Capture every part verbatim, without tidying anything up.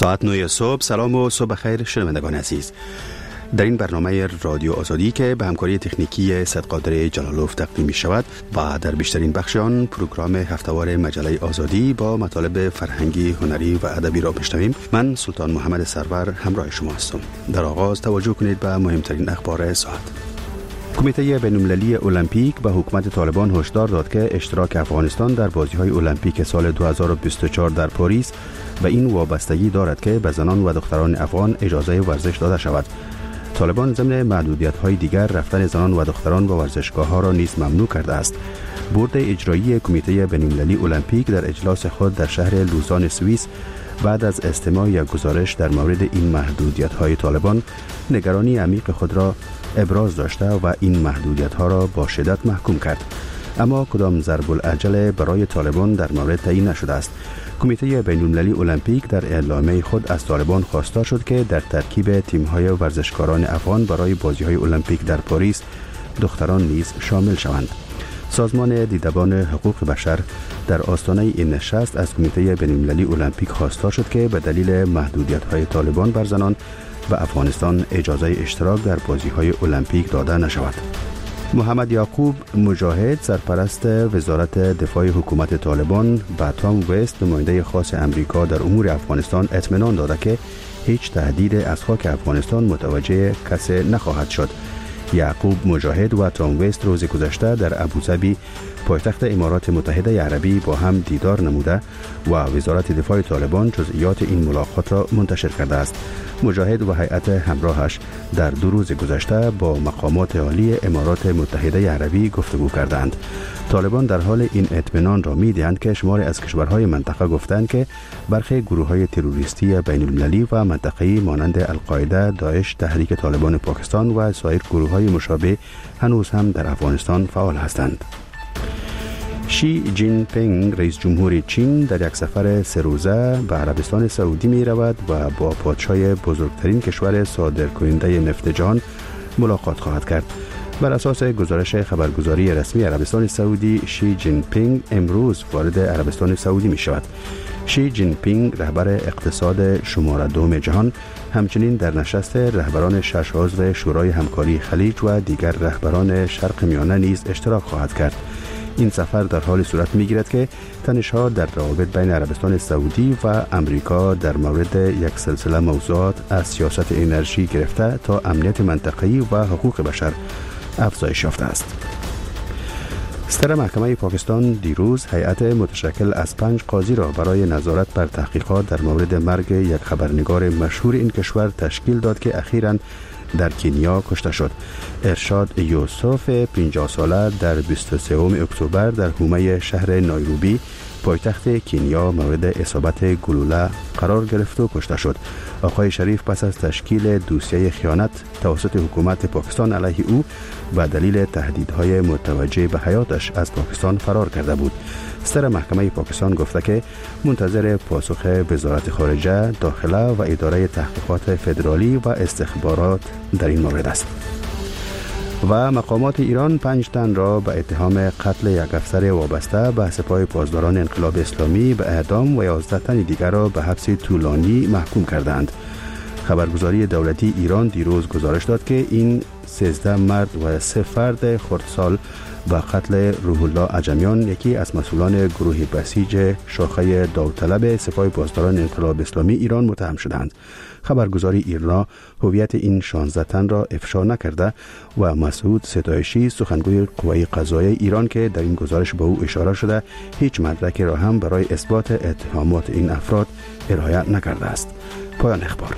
ساعت نه صبح. سلام و صبح خیر شنوندگان عزیز. در این برنامه رادیو آزادی که به همکاری تکنیکی صدقادر جلالوف تقدیم می شود و در بیشترین بخش آن پروگرام هفته‌وار مجله آزادی با مطالب فرهنگی، هنری و ادبی را بشنویم، من سلطان محمد سرور همراه شما هستم. در آغاز توجه کنید به مهمترین اخبار ساعت. کمیته بین‌المللی المپیک به حکومت طالبان هشدار داد که اشتراک افغانستان در بازی‌های المپیک سال دو هزار و بیست و چهار در پاریس به این وابستگی دارد که به زنان و دختران افغان اجازه ورزش داده شود. طالبان ضمن محدودیت‌های دیگر رفتن زنان و دختران به ورزشگاه‌ها را نیز ممنوع کرده است. بورد اجرایی کمیته بین‌المللی المپیک در اجلاس خود در شهر لوزان سوئیس بعد از استماع یک گزارش در مورد این محدودیت‌های طالبان نگرانی عمیق خود را ابراز داشته و این محدودیت‌ها را با شدت محکوم کرد. اما کدام ضرب العجل برای طالبان در مورد تعیین نشده است. کمیته بین‌المللی المپیک در اعلامیه خود از طالبان خواستار شد که در ترکیب تیم‌های ورزشکاران افغان برای بازی‌های المپیک در پاریس دختران نیز شامل شوند. سازمان دیدبان حقوق بشر در آستانه این نشست از کمیته بین‌المللی المپیک خواستار شد که به دلیل محدودیت‌های طالبان بر زنان به افغانستان اجازه اشتراک در بازی‌های المپیک داده نشود. محمد یعقوب مجاهد سرپرست وزارت دفاع حکومت طالبان به تام وست نماینده خاص امریکا در امور افغانستان اطمینان داده که هیچ تهدید از خاک افغانستان متوجه کسی نخواهد شد. یعقوب مجاهد و تام وست روز گذشته در ابوظبی پایتخت امارات متحده عربی با هم دیدار نموده و وزارت دفاع طالبان جزئیات این ملاقات را منتشر کرده است. مجاهد و هیئت همراهش در دو روز گذشته با مقامات عالی امارات متحده عربی گفتگو کردند. طالبان در حال این اطمینان را می‌دهند که شماری از کشورهای منطقه گفتند که برخی گروه‌های تروریستی بین‌المللی و منطقه‌ای مانند القاعده، داعش، تحریک طالبان پاکستان و سایر گروه‌های مشابه هنوز هم در افغانستان فعال هستند. شی جین پینگ رئیس جمهور چین در یک سفر سه روزه به عربستان سعودی می رود و با پادشاه بزرگترین کشور صادرکننده نفت جهان ملاقات خواهد کرد. بر اساس گزارش خبرگزاری رسمی عربستان سعودی، شی جین پینگ امروز وارد عربستان سعودی می شود. شی جین پینگ رهبر اقتصاد شماره دوم جهان همچنین در نشست رهبران شش عضو شورای همکاری خلیج و دیگر رهبران شرق میانه نیز اشتراک خواهد کرد. این سفر در حال صورت می‌گیرد که تنش‌ها در روابط بین عربستان سعودی و امریکا در مورد یک سلسله موضوعات از سیاست انرژی گرفته تا امنیت منطقه‌ای و حقوق بشر افزایش یافته است. ستر محکمه پاکستان دیروز هیئت متشکل از پنج قاضی را برای نظارت بر تحقیقات در مورد مرگ یک خبرنگار مشهور این کشور تشکیل داد که اخیراً در کنیا کشته شد. ارشاد یوسف پنجاه ساله در بیست و سوم اکتبر در حومه شهر نایروبی پایتخت کنیا مورد اصابت گلوله قرار گرفت و کشته شد. آقای شریف پس از تشکیل دوسیه خیانت توسط حکومت پاکستان علیه او و دلیل تهدیدهای متوجه به حیاتش از پاکستان فرار کرده بود. ستر محکمه پاکستان گفته که منتظر پاسخ وزارت خارجه، داخله و اداره تحقیقات فدرالی و استخبارات در این مورد است. و مقامات ایران پنج تن را به اتهام قتل یک افسر وابسته به سپاه پاسداران انقلاب اسلامی به اعدام و یازده تن دیگر را به حبس طولانی محکوم کردند. خبرگزاری دولتی ایران دیروز گزارش داد که این سیزده مرد و سه فرد خردسال با قتل روح الله عجمیان، یکی از مسئولان گروه بسیج شاخه داوطلب سپاه پاسداران انقلاب اسلامی ایران متهم شدند. خبرگزاری ایرنا هویت این شانزده تن را افشا نکرده و مسعود ستایشی سخنگوی قوه قضاییه ایران که در این گزارش به او اشاره شده هیچ مدرکی را هم برای اثبات اتهامات این افراد ارائه نکرده است. پایان اخبار.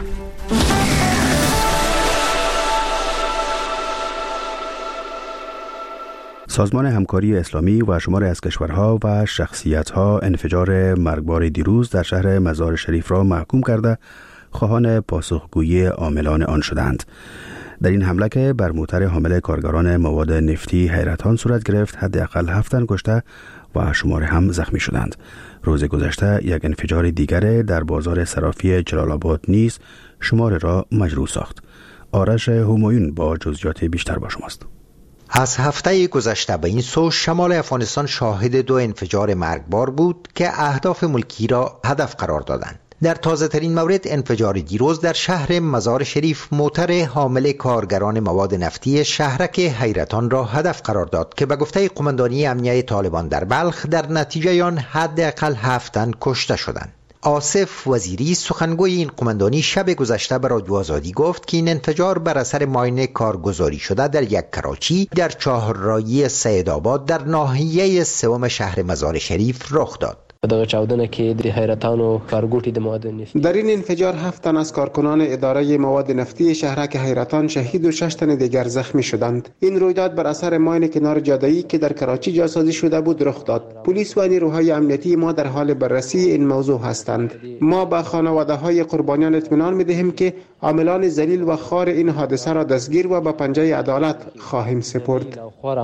سازمان همکاری اسلامی و شماری از کشورها و شخصیت‌ها انفجار مرگبار دیروز در شهر مزار شریف را محکوم کرده خواهان پاسخگویی عاملان آن شدند. در این حمله که بر موتر حامل کارگران مواد نفتی حیرتان صورت گرفت، حداقل هفت تن کشته و شماری هم زخمی شدند. روز گذشته یک انفجار دیگر در بازار صرافی جلال آباد نیز شمار را مجروح ساخت. آرش همایون با جزئیات بیشتر با شماست. از هفته گذشته به این سو شمال افغانستان شاهد دو انفجار مرگبار بود که اهداف ملکی را هدف قرار دادند. در تازه ترین مورد انفجار دیروز در شهر مزار شریف موتر حامل کارگران مواد نفتی شهرک حیرتان را هدف قرار داد که به گفته قماندانی امنیه طالبان در بلخ در نتیجه آن حداقل هفت تن کشته شدند. آصف وزیری سخنگوی این قماندانی شب گذشته به رادیو آزادی گفت که این انفجار بر اثر ماین کارگزاری شده در یک کراچی در چهارراهی سیدآباد در ناحیه سوم شهر مزار شریف رخ داد. دغه چاودنه کې د حیرتان او کارګوټي د مواد نفتی در این انفجار هفت تن از کارکنان اداره مواد نفتی شهرک حیرتان شهید و شش تن دیگر زخمی شدند. این رویداد بر اثر ماین کنار جاده‌ای که در کراچی جاسازی شده بود رخ داد. پلیس و نیروهای امنیتی ما در حال بررسی این موضوع هستند. ما به خانواده‌های قربانیان اطمینان می‌دهیم که عاملان ذلیل و خوار این حادثه را دستگیر و به پنجه عدالت خواهیم سپرد.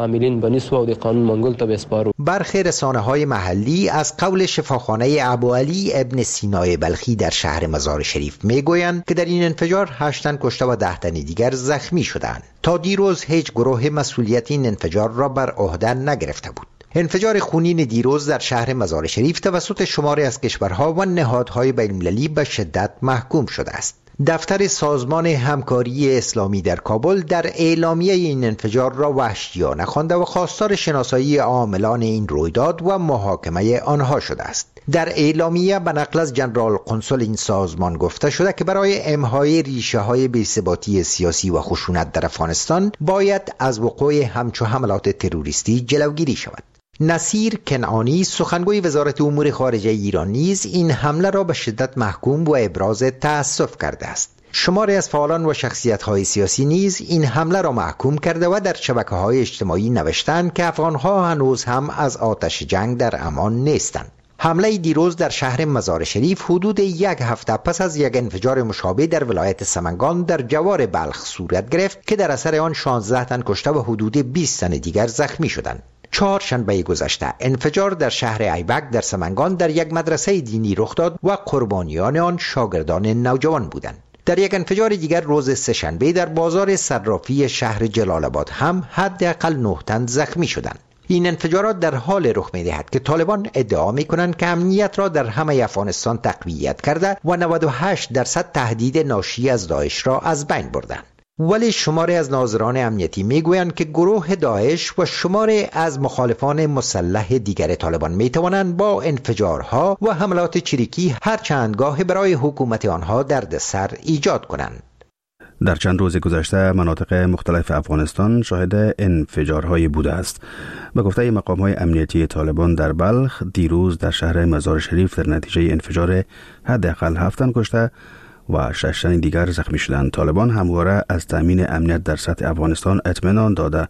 برخی رسانه‌های محلی از قول شفاخانه ابو علی ابن سینای بلخی در شهر مزار شریف میگویند که در این انفجار هشت تن کشته و ده تن دیگر زخمی شدند. تا دیروز هیچ گروه مسئولیت این انفجار را بر عهده نگرفته بود. انفجار خونین دیروز در شهر مزار شریف توسط شماری از کشورها و نهادهای بین‌المللی به شدت محکوم شده است. دفتر سازمان همکاری اسلامی در کابل در اعلامیه این انفجار را وحشیانه خوانده و خواستار شناسایی عاملان این رویداد و محاکمه آنها شده است. در اعلامیه به نقل از جنرال قنصل این سازمان گفته شده که برای امحای ریشه های بی‌ثباتی سیاسی و خشونت در افغانستان باید از وقوع همچو حملات تروریستی جلوگیری شود. نصیر کنعانی سخنگوی وزارت امور خارجه ایران نیز این حمله را به شدت محکوم و ابراز تأسف کرده است. شماری از فعالان و شخصیت‌های سیاسی نیز این حمله را محکوم کرده و در شبکه‌های اجتماعی نوشتند که افغان‌ها هنوز هم از آتش جنگ در امان نیستند. حمله دیروز در شهر مزار شریف حدود یک هفته پس از یک انفجار مشابه در ولایت سمنگان در جوار بلخ صورت گرفت که در اثر آن شانزده تن کشته و حدود بیست تن دیگر زخمی شدند. چهارشنبه گذشته انفجار در شهر ایبک در سمنگان در یک مدرسه دینی رخ داد و قربانیان آن شاگردان نوجوان بودند. در یک انفجار دیگر روز سه‌شنبه در بازار صرافی شهر جلال آباد هم حداقل نه تن زخمی شدند. این انفجارات در حال رخ می‌دهد که طالبان ادعا می‌کنند که امنیت را در همه افغانستان تقویت کرده و نود و هشت درصد تهدید ناشی از داعش را از بین بردند. ولی شماری از ناظران امنیتی میگویند که گروه داعش و شماری از مخالفان مسلح دیگر طالبان میتوانند با انفجارها و حملات چریکی هر چند گاه برای حکومت آنها دردسر ایجاد کنند. در چند روز گذشته مناطق مختلف افغانستان شاهد انفجارهای بوده است. به گفته مقام‌های امنیتی طالبان در بلخ دیروز در شهر مزار شریف در نتیجه انفجار حداقل هفت تن کشته و شش تن دیگر زخمی شدند. طالبان همواره از تامین امنیت در سطح افغانستان اطمینان داده،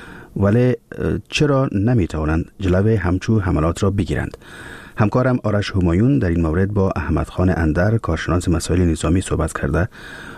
ولی چرا نمیتوانند جلوی همچو حملات را بگیرند؟ همکارم آرش همایون در این مورد با احمد خان اندر کارشناس مسائل نظامی صحبت کرده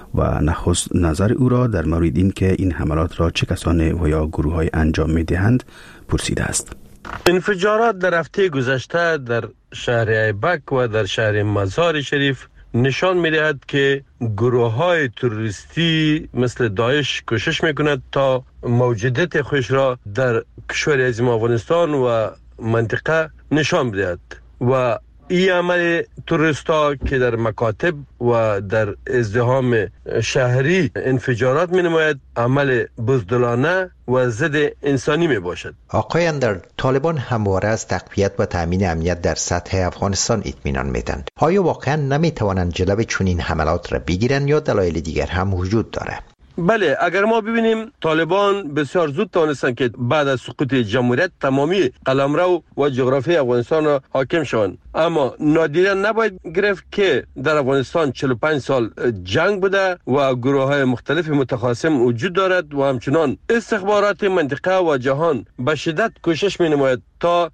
و نخست نظر او را در مورد این که این حملات را چه کسانی و یا گروه‌های انجام می‌دهند پرسیده است. انفجارات در هفته گذشته در شهر ایبک و در شهر مزار شریف نشان می‌دهد که گروه‌های تروریستی مثل داعش کوشش می‌کند تا موجودیت خود را در کشور عظیم افغانستان و منطقه نشان بدهد و این عمل تروریستا که در مکاتب و در ازدحام شهری انفجارات می نماید عمل بزدلانه و ضد انسانی می باشد. آقای اندر، طالبان همواره از تقویت و تامین امنیت در سطح افغانستان اطمینان میدند. آیا واقعا نمی توانند جلوی چنین حملات را بگیرند یا دلایل دیگر هم وجود دارد؟ بله، اگر ما ببینیم طالبان بسیار زود توانستند که بعد از سقوط جمهوریت تمامی قلمرو و جغرافی افغانستان را حاکم شوند، اما نادیده نباید گرفت که در افغانستان چهل و پنج سال جنگ بوده و گروه‌های مختلف متخاصم وجود دارد و همچنان استخبارات منطقه و جهان به شدت کوشش می‌نماید تا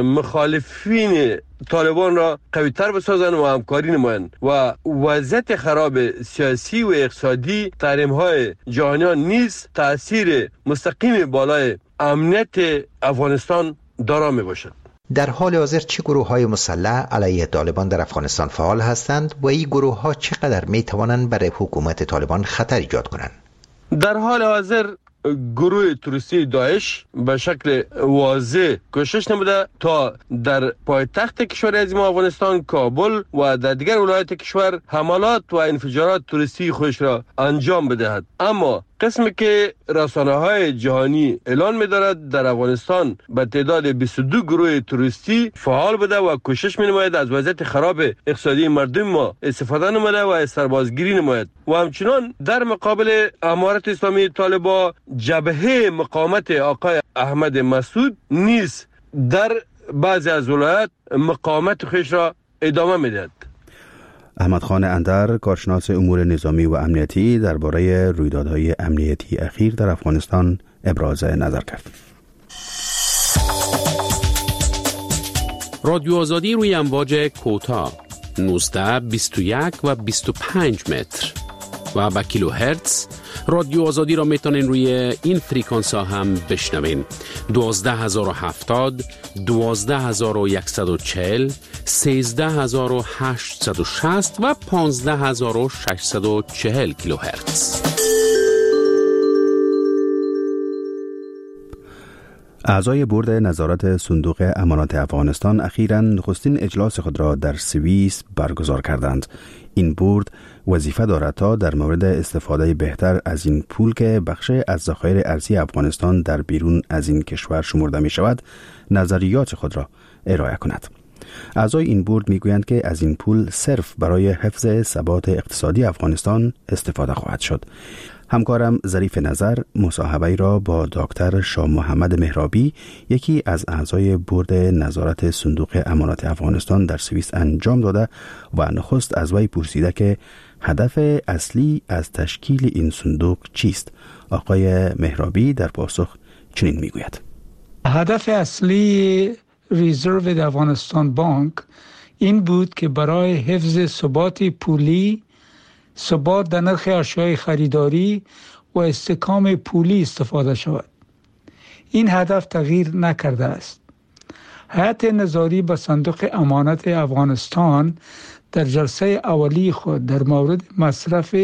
مخالفین طالبان را قوی‌تر بسازند و همکاری نمایند و وضعیت خراب سیاسی و اقتصادی تحریم‌های جهانیان نیز تأثیر مستقیم بالای امنیت افغانستان دارا میباشد. در حال حاضر چه گروه‌های مسلح علیه طالبان در افغانستان فعال هستند و این گروه‌ها چقدر می‌توانند برای حکومت طالبان خطر ایجاد کنند؟ در حال حاضر گروه توریستی داعش به شکل واضح کوشش نموده تا در پایتخت کشور عظیم افغانستان کابل و در دیگر ولایات کشور حملات و انفجارات توریستی خودش را انجام بدهد. اما قسمی که رسانه‌های جهانی اعلان می‌دارد در افغانستان به تعداد بیست و دو گروه توریستی فعال بوده و کوشش می‌نماید از وضعیت خراب اقتصادی مردم ما استفاده نماید و سربازگیری نماید و همچنان در مقابل امارت اسلامی طالبان جبهه مقاومت آقای احمد مسعود نیز در بعضی از ولایات مقاومت خودش را ادامه می‌دهد. احمد خان اندر، کارشناس امور نظامی و امنیتی، درباره رویدادهای امنیتی اخیر در افغانستان ابراز نظر کرد. رادیو آزادی روی امواج کوتاه نوزده، بیست و یک و بیست و پنج متر و با کیلو هرتز. رادیو آزادی را میتونین روی این فریکانس ها هم بشنوین: دوازده هزار و هفتاد، دوازده هزار و صد و چهل، سیزده هزار و هشتصد و شصت و پانزده هزار و ششصد و چهل کیلو هرتز. اعضای بورد نظارت صندوق امانات افغانستان اخیراً نخستین اجلاس خود را در سوئیس برگزار کردند. این بورد وظیفه دارد تا در مورد استفاده بهتر از این پول که بخش از ذخایر ارزی افغانستان در بیرون از این کشور شمرده می شود نظریات خود را ارائه کند. اعضای این بورد می گویند که از این پول صرف برای حفظ ثبات اقتصادی افغانستان استفاده خواهد شد. همکارم ظریف نظر مصاحبه‌ای را با دکتر شاه محمد مهرابی، یکی از اعضای بورد نظارت صندوق امانات افغانستان در سوئیس انجام داده و نخست از وی پرسیده که هدف اصلی از تشکیل این صندوق چیست. آقای مهرابی در پاسخ چنین میگوید: هدف اصلی ریزرو افغانستان بانک این بود که برای حفظ ثبات پولی، ثبات در نرخ اشیاء خریداری و استحکام پولی استفاده شود. این هدف تغییر نکرده است. هیئت نظاری به صندوق امانات افغانستان در جلسه اولی خود در مورد مصرف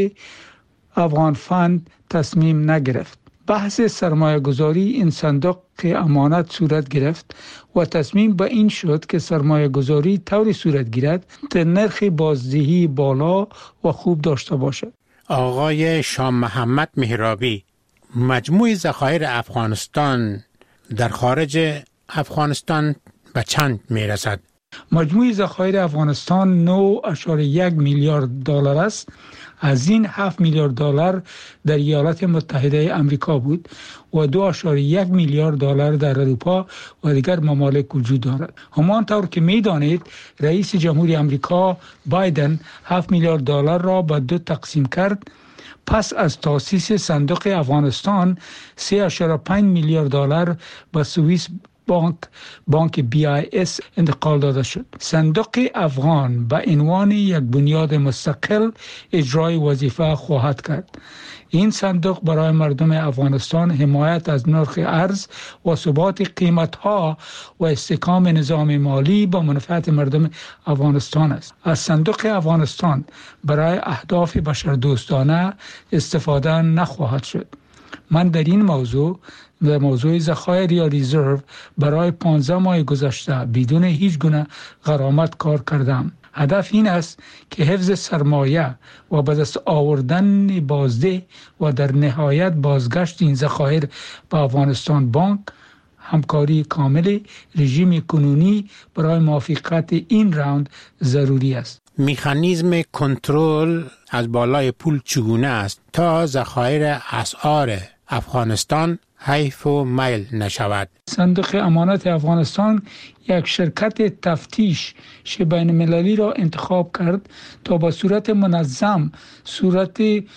افغان فند تصمیم نگرفت. بحث سرمایه گذاری این صندوق امانت صورت گرفت و تصمیم به این شد که سرمایه گذاری طوری صورت گیرد که نرخ بازدهی بالا و خوب داشته باشد. آقای شاه محمد مهرابی، مجموع ذخایر افغانستان در خارج افغانستان به چند می رسد؟ مجموع ذخایر افغانستان نه و یک میلیارد دلار است. از این هفت میلیارد دلار در ایالات متحده آمریکا بود و دو و یک میلیارد دلار در اروپا و دیگر ممالک وجود دارد. همانطور که می‌دانید رئیس جمهوری آمریکا بایدن هفت میلیارد دلار را به دو تقسیم کرد. پس از تأسیس صندوق افغانستان سه و پنج میلیارد دلار به سوئیس بانک بانک بی آی اس انتقال داده شد. صندوق افغان به عنوان یک بنیاد مستقل اجرای وظیفه خواهد کرد. این صندوق برای مردم افغانستان حمایت از نرخ ارز و ثبات قیمت‌ها و استحکام نظام مالی با منفعت مردم افغانستان است. از صندوق افغانستان برای اهداف بشردوستانه استفاده نخواهد شد. من در این موضوع در موضوع ذخایر یا ریزرو برای پانزده ماه گذشته بدون هیچ گونه غرامت کار کردم. هدف این است که حفظ سرمایه و به دست آوردن بازده و در نهایت بازگشت این ذخایر به افغانستان بانک همکاری کامل رژیم کنونی برای موافقت این راوند ضروری است. مکانیزم کنترل از بالای پول چگونه است تا ذخایر اسعار افغانستان حیف و میل نشود؟ صندوق امانات افغانستان یک شرکت تفتیش بین المللی را انتخاب کرد تا با صورت منظم صورت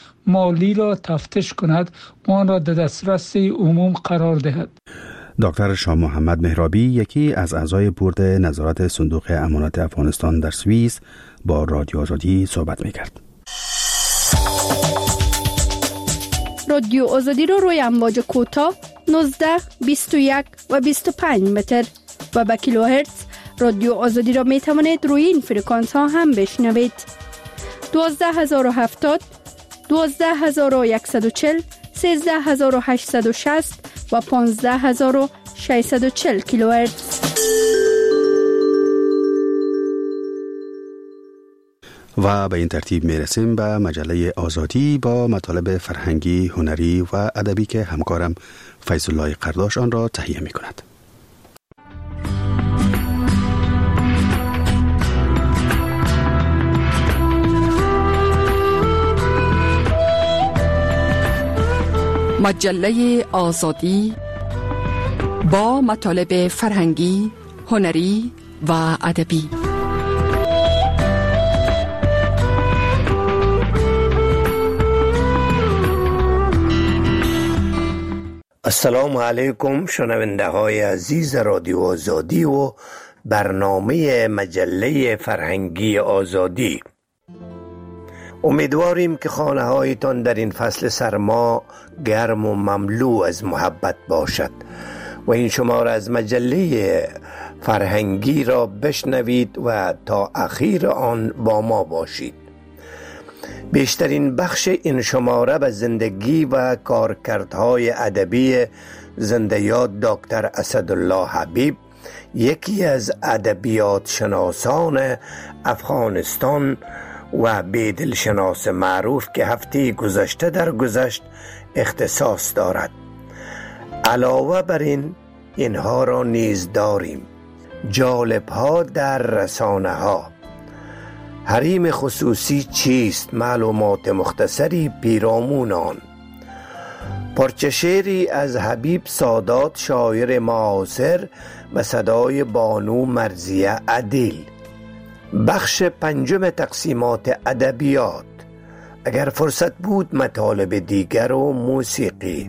مالی را تفتیش کند و آن را در دسترس عموم قرار دهد. دکتر شاه محمد مهرابی، یکی از اعضای بورد نظارت صندوق امانات افغانستان در سوئیس، با رادیو آزادی صحبت می‌کرد. رادیو آزادی رو روی امواج کوتاه نوزده، بیست و یک و بیست و پنج متر و با کیلو هرتز رادیو آزادی را می توانید روی این فرکانس ها هم بشنوید. دوازده هزار و هفتاد، دوازده هزار و صد و چهل، سیزده هزار و هشتصد و شصت و پانزده هزار و ششصد و چهل کیلوهرتز. و به این ترتیب میرسیم به مجله آزادی با مطالب فرهنگی، هنری و ادبی که همکارم فیض الله قرداش آن را تهیه می کند. مجله آزادی با مطالب فرهنگی، هنری و ادبی. السلام علیکم شنونده های عزیز رادیو آزادی و برنامه مجله فرهنگی آزادی. امیدواریم که خانه هایتان در این فصل سرما گرم و مملو از محبت باشد و این شماره از مجله فرهنگی را بشنوید و تا اخیر آن با ما باشید. بیشترین بخش این شماره به زندگی و کارکردهای ادبی زنده‌یاد دکتر اسدالله حبیب، یکی از ادبیات شناسان افغانستان و بیدلشناس معروف که هفته گذشته در گذشت اختصاص دارد. علاوه بر این اینها را نیز داریم: جالب ها در رسانه ها، حریم خصوصی چیست، معلومات مختصری پیرامون آن، پارچه شعری از حبیب سادات شاعر معاصر و صدای بانو مرضیه عدیل. بخش پنجم تقسیمات ادبیات، اگر فرصت بود مطالب دیگر و موسیقی.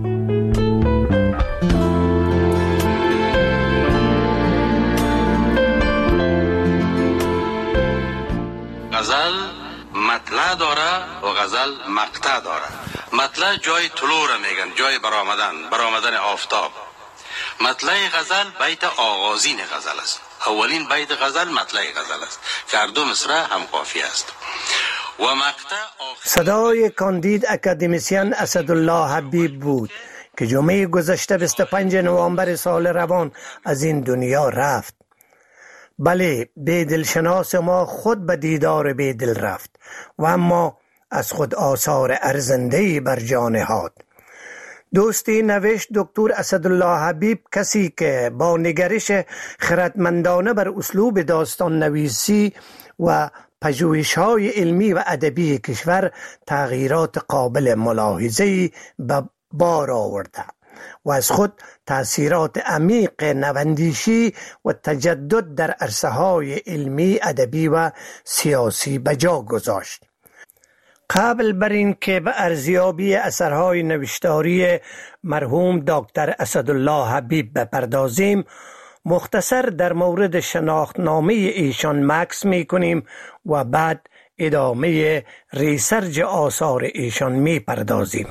غزل مطلع داره و غزل مقطع داره. مطلع جای طلوع را میگن، جای برآمدن، برآمدن آفتاب. مطلع غزل بیت آغازین غزل است. اولین بیت غزل مطلع غزل است که هر دو مصرع هم قافیه است. و مقطع آخر... صدای کاندید اکادمیسین اسدالله حبیب بود که جمعه گذشته بیست و پنجم نوامبر سال روان از این دنیا رفت. بله، بیدلشناس ما خود به دیدار بیدل رفت و اما از خود آثار ارزنده‌ای بر جان نهاد. دوستی نوشت دکتر اسدالله حبیب کسی که با نگرش خردمندانه بر اسلوب داستان نویسی و پژوهش‌های علمی و ادبی کشور تغییرات قابل ملاحظه‌ای به بار آورده و از خود تأثیرات عمیق نواندیشی و تجدد در عرصه‌های علمی، ادبی و سیاسی به جا گذاشت. قبل بر این که به ارزیابی اثرهای نوشتاری مرحوم دکتر اسدالله حبیب بپردازیم، مختصر در مورد شناختنامه ایشان مکس می کنیم و بعد ادامه ریسرچ آثار ایشان می پردازیم.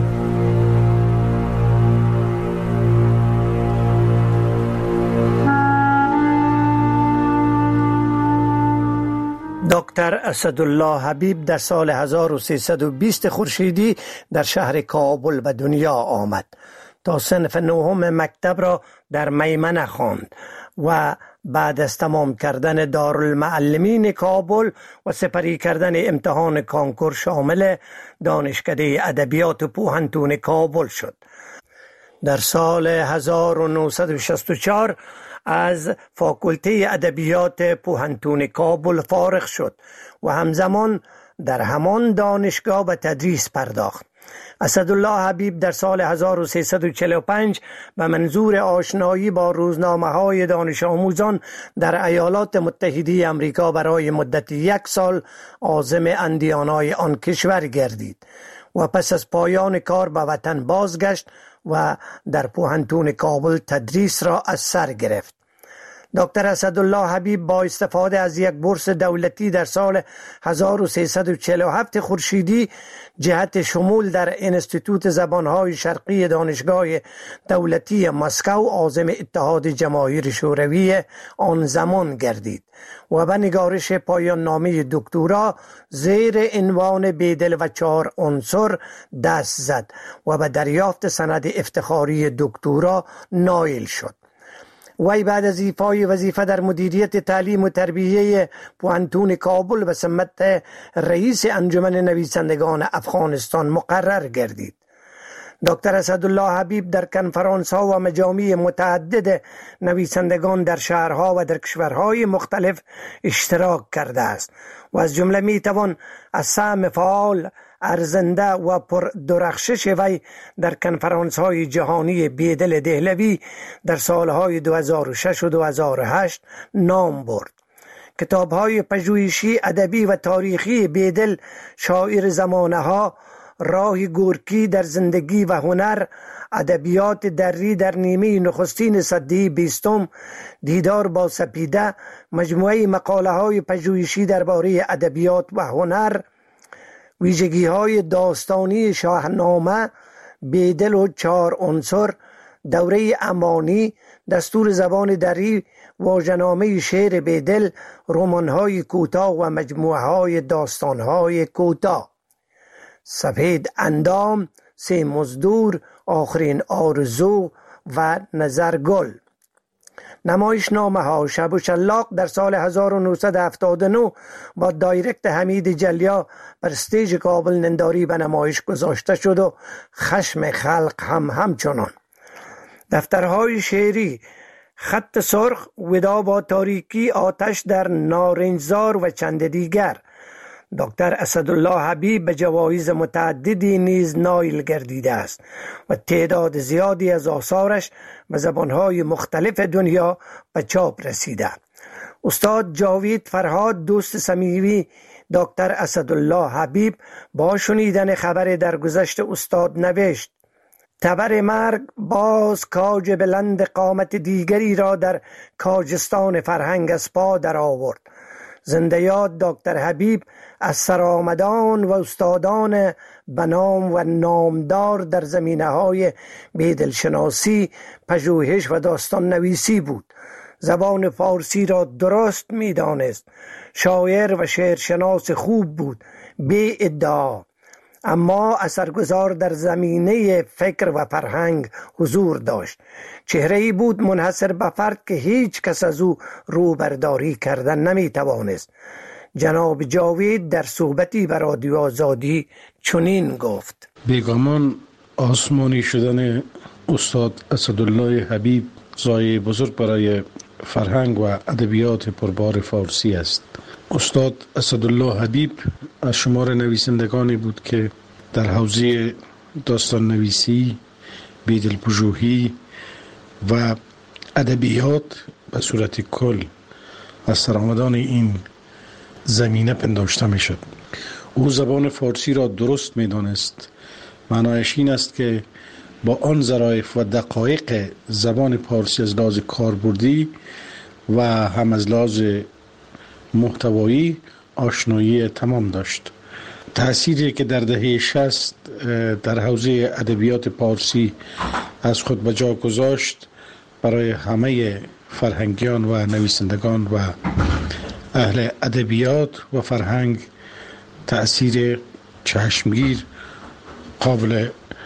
دکتر اسدالله حبیب در سال هزار و سیصد و بیست خورشیدی در شهر کابل به دنیا آمد. تا صنف نهم مکتب را در میمنه خواند و بعد از تمام کردن دارالمعلمین کابل و سپری کردن امتحان کانکور شامل دانشکده ادبیات پوهنتون کابل شد. در سال هزار و نهصد و شصت و چهار از فاکولته ادبیات پوهنتون کابل فارغ شد و همزمان در همان دانشگاه به تدریس پرداخت. اسدالله حبیب در سال هزار و سیصد و چهل و پنج به منظور آشنایی با روزنامه‌های دانش آموزان در ایالات متحده آمریکا برای مدت یک سال عازم اندیانای آن کشور گردید و پس از پایان کار به وطن بازگشت و در پوهنتون کابل تدریس را از سر گرفت. دکتر اسدالله حبیب با استفاده از یک بورس دولتی در سال هزار و سیصد و چهل و هفت خورشیدی جهت شمول در انستیتوت زبانهای شرقی دانشگاه دولتی مسکو عازم اتحاد جماهیر شوروی آن زمان گردید و به نگارش پایان نامه دکترا زیر عنوان بیدل و چهار عنصر دست زد و به دریافت سند افتخاری دکترا نائل شد. وی بعد از ایفای وظیفه در مدیریت تعلیم و تربیه پوهنتون کابل به سمت رئیس انجمن نویسندگان افغانستان مقرر گردید. دکتر اسدالله حبیب در کنفرانس ها و مجامع متعدد نویسندگان در شهرها و در کشورهای مختلف اشتراک کرده است و از جمله می توان از سهم فعال، ارزنده و پر درخشش وی در کنفرانس های جهانی بیدل دهلوی در سالهای دو هزار و شش و دو هزار و هشت نام برد. کتاب های پژوهشی، ادبی و تاریخی بیدل، شاعر زمانه ها، راه گورکی در زندگی و هنر، ادبیات دری در نیمه نخستین صده بیستم، دیدار با سپیده، مجموعه مقاله های پژوهشی درباره ادبیات و هنر، ویژگی های داستانی شاهنامه، بیدل و چهار عنصر، دوره امانی، دستور زبان دری، واژه‌نامه شعر بیدل، رمان‌های کوتاه و مجموعه‌های داستان‌های کوتاه، سفید اندام، سه مزدور، آخرین آرزو و نظرگل. نمایشنامه ها شب و شلاق در سال هزار و نهصد و هفتاد و نه با دایرکت حمید جلیا بر استیج کابل ننداری به نمایش گذاشته شد و خشم خلق هم همچنان. دفترهای شعری، خط سرخ، ودا با تاریکی، آتش در نارنجزار و چند دیگر. دکتر اسدالله حبیب به جوایز متعددی نیز نائل گردیده است و تعداد زیادی از آثارش به زبانهای مختلف دنیا به چاپ رسیده. استاد جاوید فرهاد، دوست صمیمی دکتر اسدالله حبیب، با شنیدن خبر درگذشت استاد نوشت: تبر مرگ باز کاج بلند قامت دیگری را در کاجستان فرهنگ از پا در آورد. زنده یاد دکتر حبیب از سرآمدان و استادان بنام و نامدار در زمینه های بیدلشناسی، پژوهش و داستان نویسی بود. زبان فارسی را درست می دانست. شاعر و شعرشناس خوب بود، بی ادعا، اما اثرگذار در زمینه فکر و فرهنگ حضور داشت. چهره‌ای بود منحصر به فرد که هیچ کس از او روبرداری کردن نمی توانست. جناب جاوید در صحبتی به رادیو آزادی چنین گفت: بیگمان آسمانی شدن استاد اسدالله حبیب زایه بزرگ برای فرهنگ و ادبیات پربار فارسی است. استاد اسدالله حبیب از شمار نویسندگانی بود که در حوزه داستان نویسی، بیدلپژوهی و ادبیات به صورت کل از سرآمدان این زمینه پنداشته می شد. او زبان فارسی را درست می دانست. معنایش این است که با آن ظرایف و دقایق زبان فارسی از لحاظ کاربردی و هم از لحاظ محتوایی آشنایی تمام داشت. تأثیری که در دهه شصت در حوزه ادبیات فارسی از خود به جا گذاشت برای همه فرهنگیان و نویسندگان و اهل ادبیات و فرهنگ تأثیر چشمگیر، قابل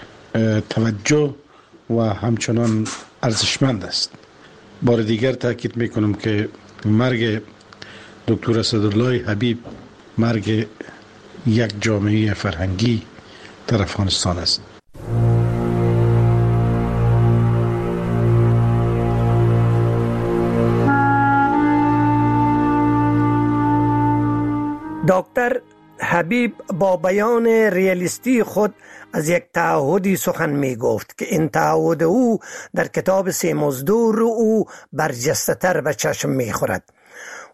توجه و همچنان ارزشمند است. بار دیگر تاکید میکنم که مرگ دکتر اسدالله حبیب مرگ یک جامعه فرهنگی در افغانستان است. دکتر حبیب با بیان ریالیستی خود از یک تعهدی سخن می گفت که این تعهد او در کتاب سه مزدور او برجسته تر به چشم می خورد.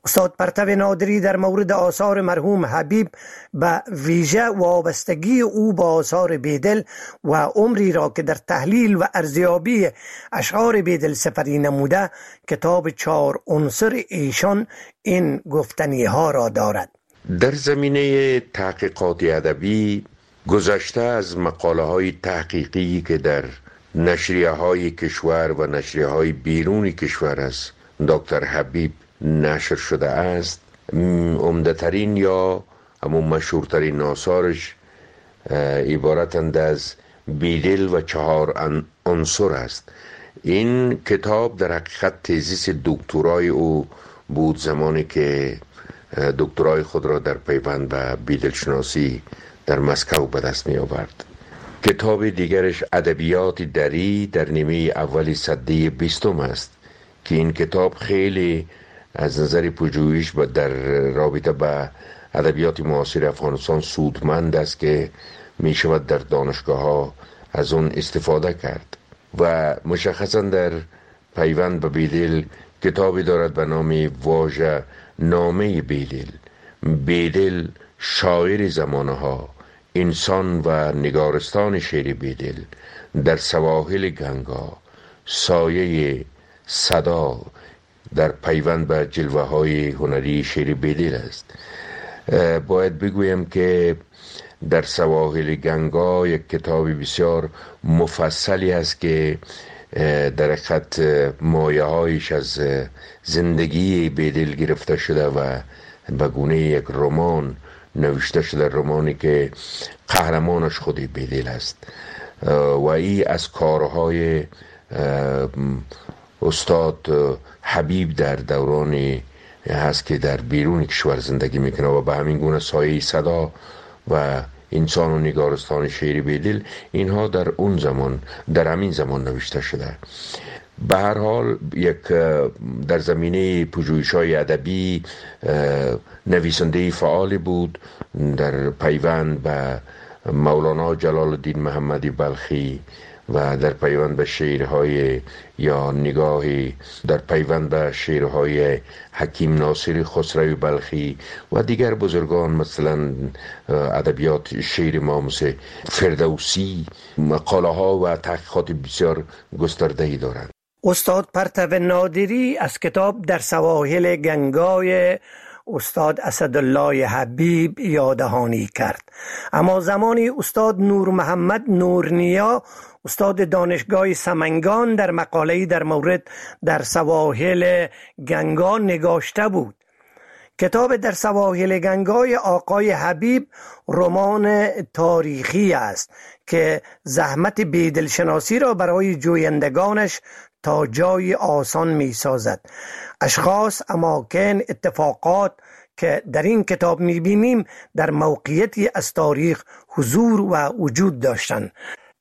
استاد پرتو نادری در مورد آثار مرحوم حبیب به ویژه وابستگی او با آثار بیدل و عمری را که در تحلیل و ارزیابی اشعار بیدل سپری نموده کتاب چهار عنصر ایشان این گفتنی ها را دارد. در زمینه تحقیقات ادبی گذشته از مقاله های تحقیقی که در نشریه های کشور و نشریه های بیرونی کشور از دکتر حبیب نشر شده است، عمده‌ترین یا همون مشهورترین آثارش عبارتند از بیدل و چهار عنصر است. این کتاب در حقیقت تزیس دکترای او بود زمانی که دکترای خود را در پیوند به بیدل شناسی در مسکو به دست می آورد. کتاب دیگرش ادبیات دری در نیمه اولی سده بیستم است که این کتاب خیلی از نظر پژوهش و در رابطه با ادبیات معاصر افغانستان سودمند است که می شود در دانشگاه ها از اون استفاده کرد. و مشخصا در پیوند به بیدل کتابی دارد به نام واژه نامه بیدل، بیدل شاعر زمانه ها، انسان و نگارستان شعر بیدل، در سواحل گنگا، سایه صدا، در پیوند به جلوه های هنری شعر بیدل است. باید بگویم که در سواحل گنگا یک کتاب بسیار مفصلی است که در خط مایه هایش از زندگی بیدل گرفته شده و به گونه یک رمان نوشته شده، رمانی که قهرمانش خود بیدل است و این از کارهای استاد حبیب در دورانی هست که در بیرون کشور زندگی میکنه و به همین گونه سایه صدا و انسان و نگارستان شعر بیدل اینها در اون زمان در همین زمان نوشته شده. به هر حال یک در زمینه پژوهش‌های ادبی نویسنده فعال بود در پیوند به مولانا جلال الدین محمدی بلخی و در پیوند به شعرهای یا نگاهی در پیوند به شعرهای حکیم ناصر خسروی بلخی و دیگر بزرگان مثلا ادبیات شعر ما مثل فردوسی مقاله ها و تحقیقات بسیار گسترده‌ای دارند. استاد پرتو نادری از کتاب در سواحل گنگای استاد اسدالله حبیب یاددهانی کرد، اما زمانی استاد نور محمد نورنیا استاد دانشگاه سمنگان در مقاله‌ای در مورد در سواحل گنگا نگاشته بود. کتاب در سواحل گنگای آقای حبیب رمان تاریخی است که زحمت بیدل شناسی را برای جویندگانش تا جای آسان می سازد. اشخاص، اماکن، اتفاقات که در این کتاب می بینیم در موقعیتی از تاریخ حضور و وجود داشتند.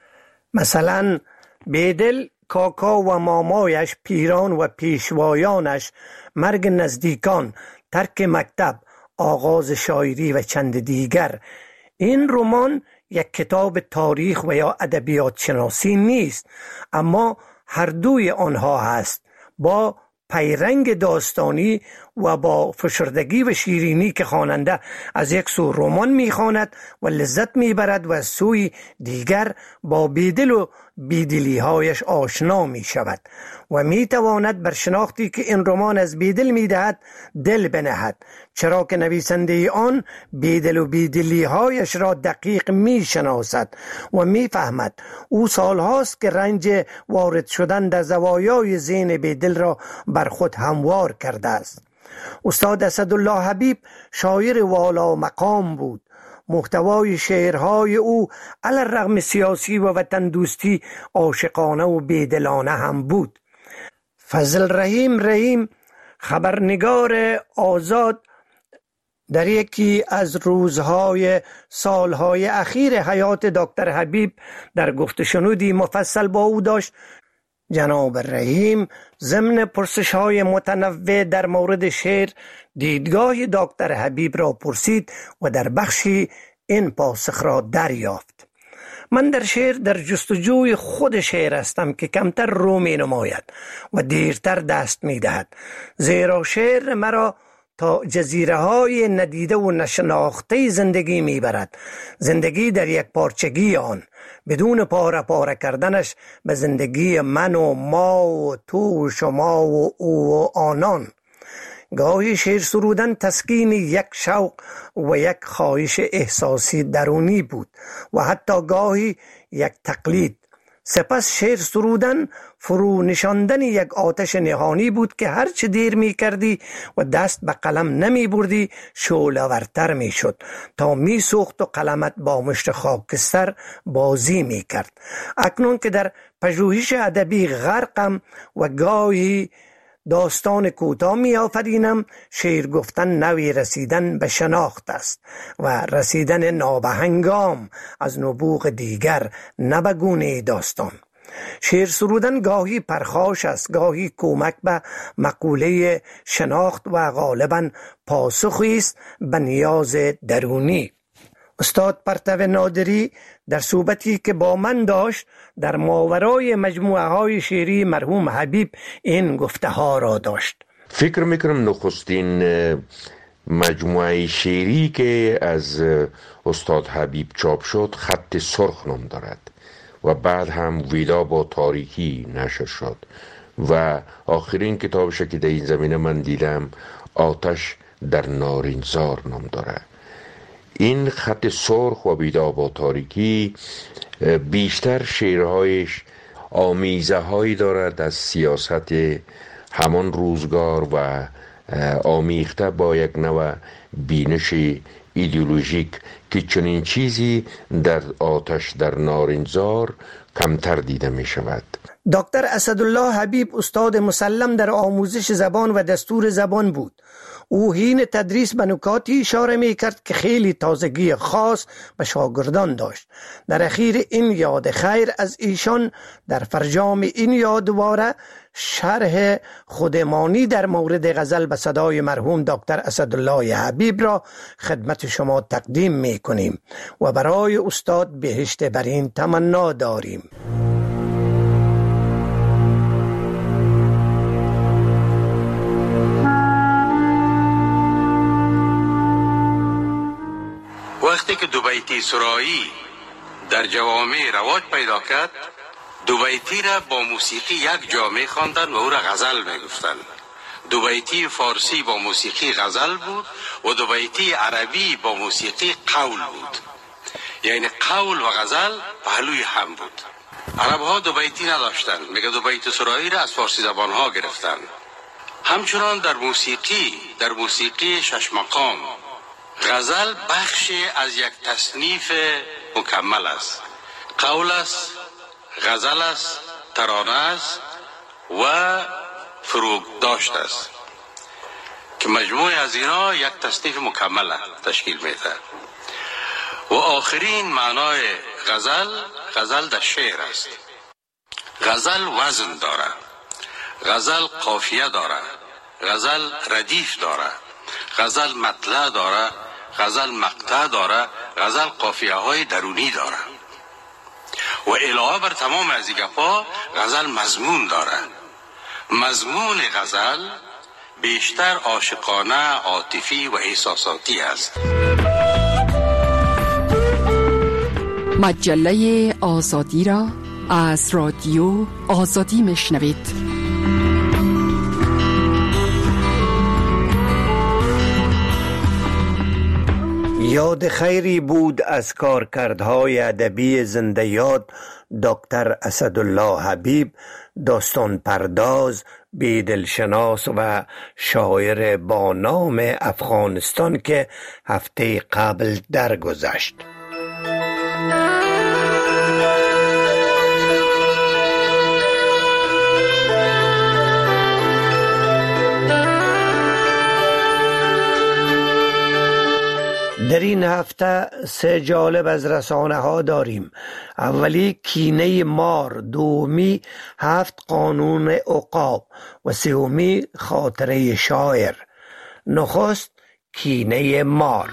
مثلا بیدل، کاکا و مامایش، پیران و پیشوایانش، مرگ نزدیکان، ترک مکتب، آغاز شاعری و چند دیگر. این رمان یک کتاب تاریخ و یا ادبیات شناسی نیست، اما هر دوی آنها هست، با پیرنگ داستانی و با فشردگی و شیرینی که خواننده از یک سو رمان میخواند و لذت میبرد و از سوی دیگر با بیدل و بیدلی هایش آشنا می شود و می تواند بر شناختی که این رمان از بیدل می دهد دل بنهد، چرا که نویسنده آن بیدل و بیدلی هایش را دقیق می شناسد و می فهمد. او سالهاست که رنج وارد شدن در زوایای ذهن بیدل را بر خود هموار کرده است. استاد اسدالله حبیب شاعر والا مقام بود. محتوای شعرهای او علی الرغم سیاسی و وطن دوستی عاشقانه و بیدلانه هم بود. فضل رحیم رحیم، خبرنگار آزاد، در یکی از روزهای سالهای اخیر حیات دکتر حبیب در گفت شنودی مفصل با او داشت. جناب رحیم ضمن پرسش‌های متنوع در مورد شعر دیدگاه دکتر حبیب را پرسید و در بخشی این پاسخ را دریافت. من در شعر در جستجوی خود شعر هستم که کمتر رو می نماید و دیرتر دست می دهد، زیرا شعر مرا تا جزیره های ندیده و نشناخته زندگی میبرد. زندگی در یک پارچگی آن، بدون پاره پاره کردنش به زندگی من و ما و تو و شما و او و آنان. گاهی شعر سرودن تسکین یک شوق و یک خواهش احساسی درونی بود و حتی گاهی یک تقلید. سپس شعر سرودن فرو نشاندن یک آتش نهانی بود که هر چه دیر می کردی و دست به قلم نمی بردی شعله‌ورتر می شد تا می سوخت و قلمت با مشت خاکستر بازی می کرد. اکنون که در پژوهش ادبی غرقم و گاهی داستان کوتاه می آفرینم، شعر گفتن نوی رسیدن به شناخت است و رسیدن نابهنگام از نبوغ دیگر، نه به گونه داستان. شعر سرودن گاهی پرخاش است، گاهی کمک به مقوله شناخت و غالباً پاسخی است به نیاز درونی. استاد پرتو نادری در صحبتی که با من داشت در ماورای مجموعه های شعری مرحوم حبیب این گفته ها را داشت. فکر میکنم نخستین مجموعه شعری که از استاد حبیب چاپ شد خط سرخ نام دارد و بعد هم ویدا با تاریکی نشر شد و آخرین کتابش که در این زمینه من دیدم آتش در نارنجزار نام دارد. این خط سرخ و ویدا با تاریکی بیشتر شعرهایش آمیزه هایی دارد از سیاست همان روزگار و آمیخته با یک نوع بینش ایدئولوژیک که چنین چیزی در آتش در نارنجزار کمتر دیده می شود. دکتر اسدالله حبیب استاد مسلم در آموزش زبان و دستور زبان بود. او حین تدریس به نکاتی اشاره می کرد که خیلی تازگی خاص به شاگردان داشت. در اخیر این یاد خیر از ایشان در فرجام این یادواره شرح خودمانی در مورد غزل به صدای مرحوم دکتر اسدالله حبیب را خدمت شما تقدیم می کنیم و برای استاد بهشت برین تمنا داریم. وقتی که دو بیتی سرایی در جوامع رواج پیدا کرد، دو بیتی را با موسیقی یک جا می خواندند و او را غزل می گفتند. دو بیتی فارسی با موسیقی غزل بود و دو بیتی عربی با موسیقی قول بود، یعنی قول و غزل پهلوی هم بود. عرب ها دو بیتی نداشتند، میگه دو بیت سرایی را از فارسی زبان ها گرفتند. همچنان در موسیقی در موسیقی شش مقام غزل بخش از یک تصنیف مکمل است. قول است، غزل است، ترانه است و فروغ داشت است که مجموعه از اینا یک تصنیف مکمل تشکیل میده. و آخرین معنای غزل، غزل در شعر است. غزل وزن داره، غزل قافیه داره، غزل ردیف داره، غزل مطلع داره، غزل مقطع داره، غزل قافیه های درونی داره و علاوه بر تمام از این گپا غزل مضمون داره. مضمون غزل بیشتر عاشقانه، عاطفی و احساساتی است. مجله آزادی را از رادیو آزادی میشنوید. یاد خیری بود از کارکردهای ادبی زنده یاد دکتر اسدالله حبیب، داستان پرداز، بیدلشناس و شاعر با نام افغانستان که هفته قبل درگذشت. در این هفته سه جالب از رسانه ها داریم. اولی کینه مار، دومی هفت قانون عقاب و سومی خاطره شاعر. نخست کینه مار.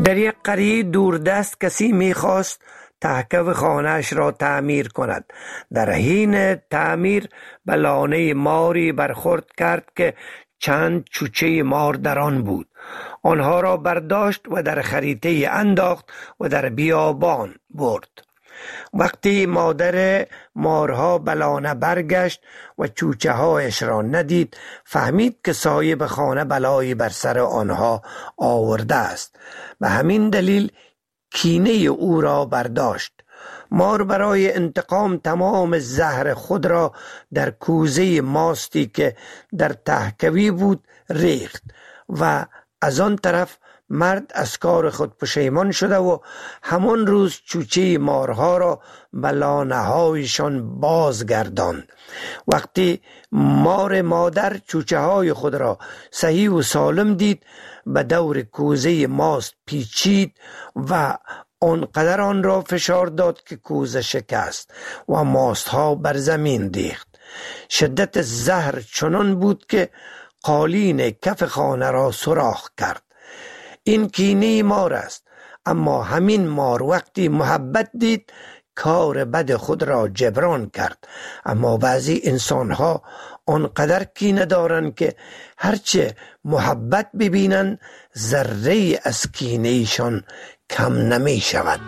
در یک قریه دوردست کسی میخواست تهکو خانهش را تعمیر کند. در حین تعمیر به لانه ماری برخورد کرد که چند چوچه مار در آن بود. آنها را برداشت و در خریطه انداخت و در بیابان برد. وقتی مادر مارها به لانه برگشت و چوچه هایش را ندید، فهمید که صاحب خانه بلایی بر سر آنها آورده است. به همین دلیل کینه او را برداشت. مار برای انتقام تمام زهر خود را در کوزه ماستی که در تهکوی بود ریخت و از آن طرف مرد از کار خود پشیمان شده و همان روز چوچه مارها را به لانه هایشان بازگرداند. وقتی مار مادر چوچه های خود را صحیح و سالم دید، به دور کوزه ماست پیچید و آنقدر آن را فشار داد که کوزه شکست و ماست ها بر زمین ریخت. شدت زهر چنان بود که قالین کف خانه را سوراخ کرد. این کینه مار است، اما همین مار وقتی محبت دید کار بد خود را جبران کرد. اما بعضی انسان ها آنقدر کینه دارند که هرچه محبت ببینند ذره از کینه ایشان کم نمی شود.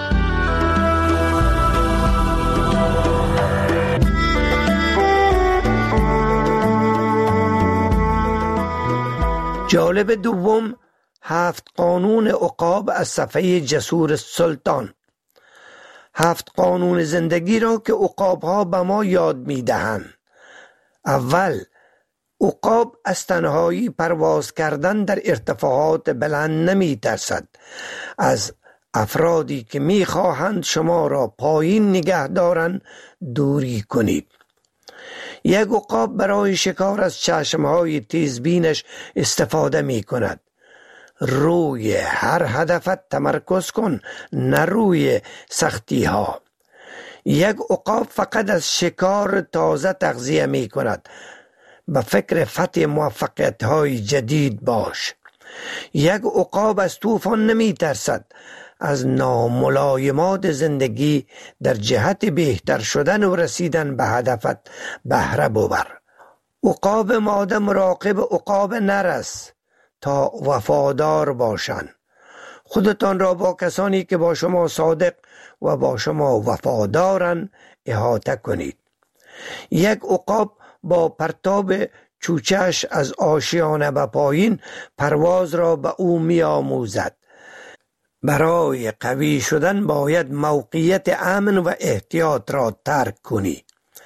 جالب دوم، هفت قانون عقاب از صفحه جسور سلطان. هفت قانون زندگی را که عقاب ها به ما یاد می دهند. اول، عقاب از تنهایی پرواز کردن در ارتفاعات بلند نمی ترسد. از افرادی که می خواهند شما را پایین نگه دارند دوری کنید. یک عقاب برای شکار از چشمهای تیزبینش استفاده می کند. روی هر هدفت تمرکز کن، نه روی سختی ها. یک عقاب فقط از شکار تازه تغذیه می کند. به فکر فتح موفقیت های جدید باش. یک عقاب از طوفان نمی ترسد. از ناملایمات زندگی در جهت بهتر شدن و رسیدن به هدفت بهره ببر. عقاب ماده مراقب عقاب نر است تا وفادار باشند. خودتان را با کسانی که با شما صادق و با شما وفادارند احاطه کنید. یک عقاب با پرتاب چوچش از آشیانه به پایین پرواز را به او می آموزد. برای قوی شدن باید موقعیت امن و احتیاط را ترک کنی.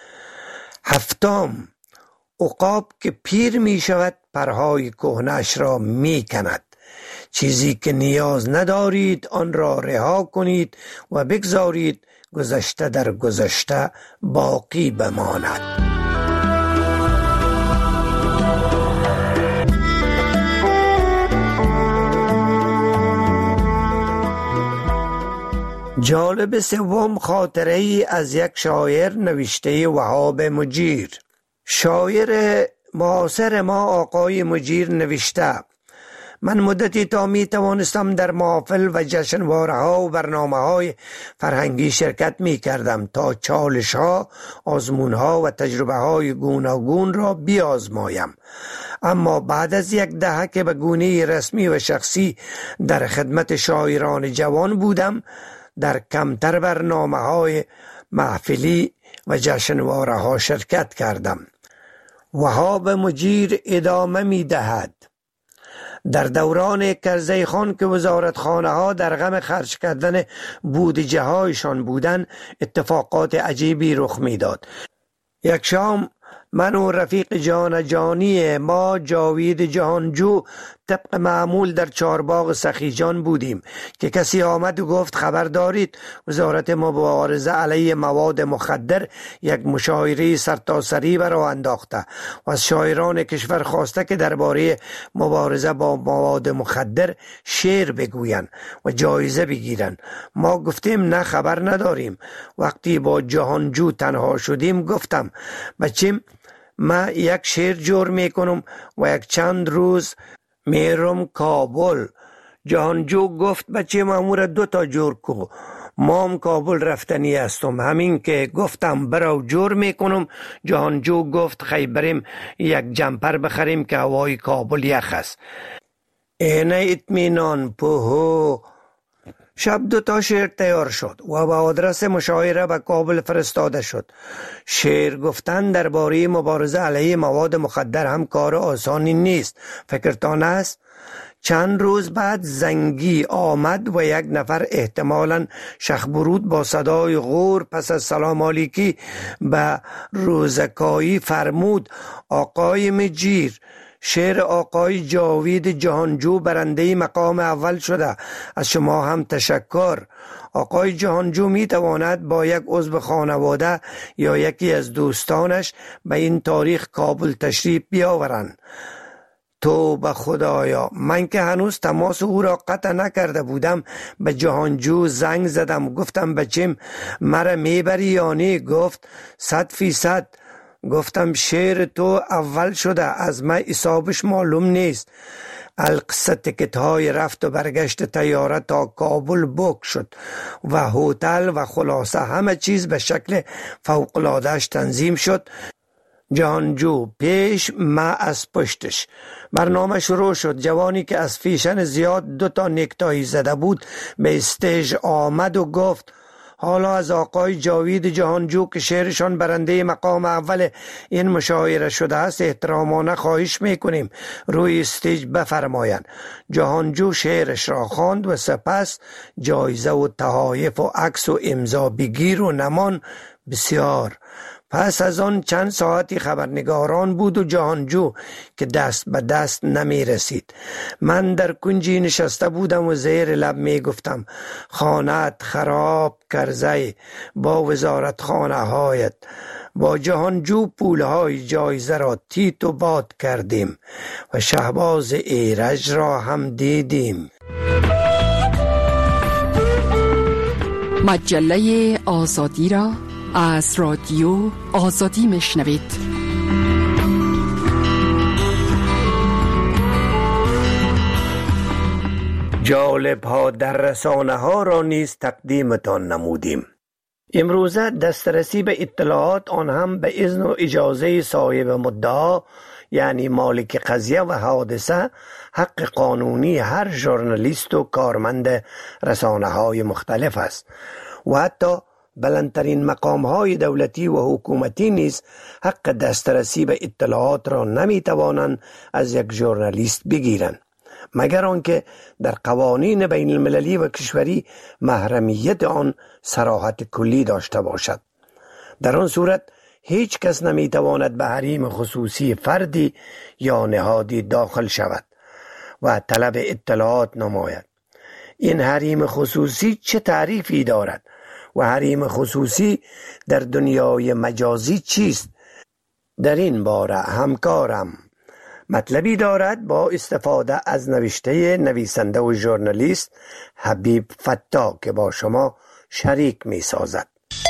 هفتم، عقاب که پیر می شود پرهای کهنش را می کند. چیزی که نیاز ندارید آن را رها کنید و بگذارید گذشته در گذشته باقی بماند. جالب سوم، خاطره ای از یک شاعر نوشته وهاب مجیر. شاعر معاصر ما آقای مجیر نوشته: من مدتی تا می توانستم در محافل و جشنواره ها و برنامه های فرهنگی شرکت می کردم تا چالش ها، آزمون ها و تجربه های گوناگون را بیازمایم. اما بعد از یک دهه که به گونه رسمی و شخصی در خدمت شاعران جوان بودم، در کمتر برنامه های محفلی و جشنواره ها شرکت کردم. وهاب مجیر ادامه می دهد: در دوران کرزی خان که وزارتخانه ها در غم خرج کردن بودجه هایشان بودند، اتفاقات عجیبی رخ می داد. یک شام من و رفیق جان جانی ما جاوید جهانجو طبق معمول در چارباغ سخیجان بودیم که کسی آمد و گفت خبر دارید وزارت مبارزه علیه مواد مخدر یک مشاوره سرتاسری برآ انداخته و از شاعران کشور خواسته که درباره مبارزه با مواد مخدر شعر بگویند و جایزه بگیرند. ما گفتیم نه خبر نداریم. وقتی با جهانجو تنها شدیم گفتم بچیم ما یک شعر جور میکنم و یک چند روز میرم کابل جهانجو گفت بچه مامور دو تا جور کو، مام کابل رفتنی هستم، همین که گفتم برو جور میکنم. جهانجو گفت خی بریم یک جمپر بخریم که هوای کابل یخ است. اینه اطمینان پوهو. شب دو تا شعر تیار شد و با آدرس مشاعره به کابل فرستاده شد. شعر گفتن درباره مبارزه علیه مواد مخدر هم کار آسانی نیست، فکرتان است؟ چند روز بعد زنگی آمد و یک نفر احتمالاً شخبرود با صدای غور پس از سلام علیکی به روزکایی فرمود آقای مجیر، شعر آقای جاوید جهانجو برنده مقام اول شده، از شما هم تشکر. آقای جهانجو می تواند با یک عضو خانواده یا یکی از دوستانش به این تاریخ کابل تشریف بیاورند. تو به خدایا، من که هنوز تماس او را قطع نکرده بودم به جهانجو زنگ زدم، گفتم بچم مرا میبری یا نه؟ گفت صد فیصد. گفتم شعر تو اول شده، از من حسابش معلوم نیست. القصه تکت های رفت و برگشت تیاره تا کابل بوک شد و هتل و خلاصه همه چیز به شکل فوق‌العاده‌اش تنظیم شد. جهانجو پیش، ما از پشتش. برنامه شروع شد. جوانی که از فیشن زیاد دو تا نکتایی زده بود به استیج آمد و گفت حالا از آقای جاوید جهانجو که شعرشان برنده مقام اول این مشاعره شده است احترامانه خواهش میکنیم روی استیج بفرمایند. جهانجو شعرش را خواند و سپس جایزه و تحایف و عکس و امضا بگیر و نمان. بسیار. پس از آن چند ساعتی خبرنگاران بود و جهانجو که دست به دست نمی رسید. من در کنجی نشسته بودم و زیر لب می گفتم خانت خراب کرزی با وزارت خانه هایت. با جهانجو پولهای جایزه را تیت و باد کردیم و شهباز ایرج را هم دیدیم. مجله آزادی را از رادیو آزادی میشنوید. جالب ها در رسانه ها را نیز تقدیمتان نمودیم. امروزه دسترسی به اطلاعات، آن هم به اذن و اجازه صاحب مدعا یعنی مالک قضیه و حادثه، حق قانونی هر ژورنالیست و کارمند رسانه های مختلف است و حتی بلندترین مقام های دولتی و حکومتی نیز حق دسترسی به اطلاعات را نمی توانند از یک ژورنالیست بگیرند مگر آنکه در قوانین بین المللی و کشوری محرمیت آن صراحت کلی داشته باشد. در آن صورت هیچ کس نمی تواند به حریم خصوصی فردی یا نهادی داخل شود و طلب اطلاعات نماید. این حریم خصوصی چه تعریفی دارد و حریم خصوصی در دنیای مجازی چیست؟ در این باره همکارم مطلبی دارد با استفاده از نوشته نویسنده و ژورنالیست حبیب فتا که با شما شریک می سازد.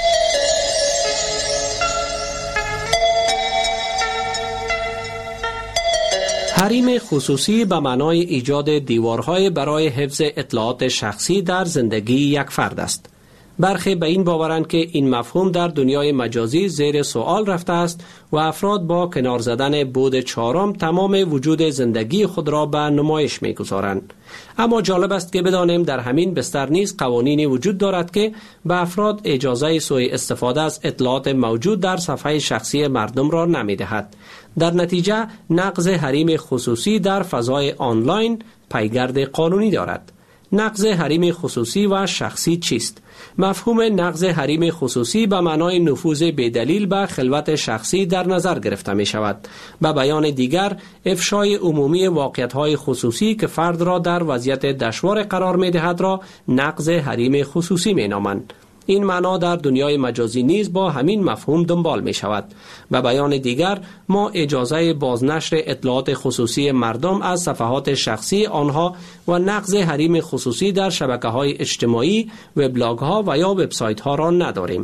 حریم خصوصی به معنای ایجاد دیوارهای برای حفظ اطلاعات شخصی در زندگی یک فرد است. برخی به این باورند که این مفهوم در دنیای مجازی زیر سوال رفته است و افراد با کنار زدن بود چهارم تمام وجود زندگی خود را به نمایش می‌گذارند. اما جالب است که بدانیم در همین بستر نیز قوانینی وجود دارد که به افراد اجازه سوء استفاده از اطلاعات موجود در صفحه شخصی مردم را نمی‌دهد. در نتیجه نقض حریم خصوصی در فضای آنلاین پیگرد قانونی دارد. نقض حریم خصوصی و شخصی چیست؟ مفهوم نقض حریم خصوصی به معنای نفوذ بدلیل به خلوت شخصی در نظر گرفته می شود. به بیان دیگر، افشای عمومی واقعیت‌های خصوصی که فرد را در وضعیت دشوار قرار می دهد را نقض حریم خصوصی می نامند. این معنا در دنیای مجازی نیز با همین مفهوم دنبال می شود. به بیان دیگر، ما اجازه بازنشر اطلاعات خصوصی مردم از صفحات شخصی آنها و نقض حریم خصوصی در شبکه‌های اجتماعی، وبلاگ‌ها و یا وبسایت‌ها را نداریم.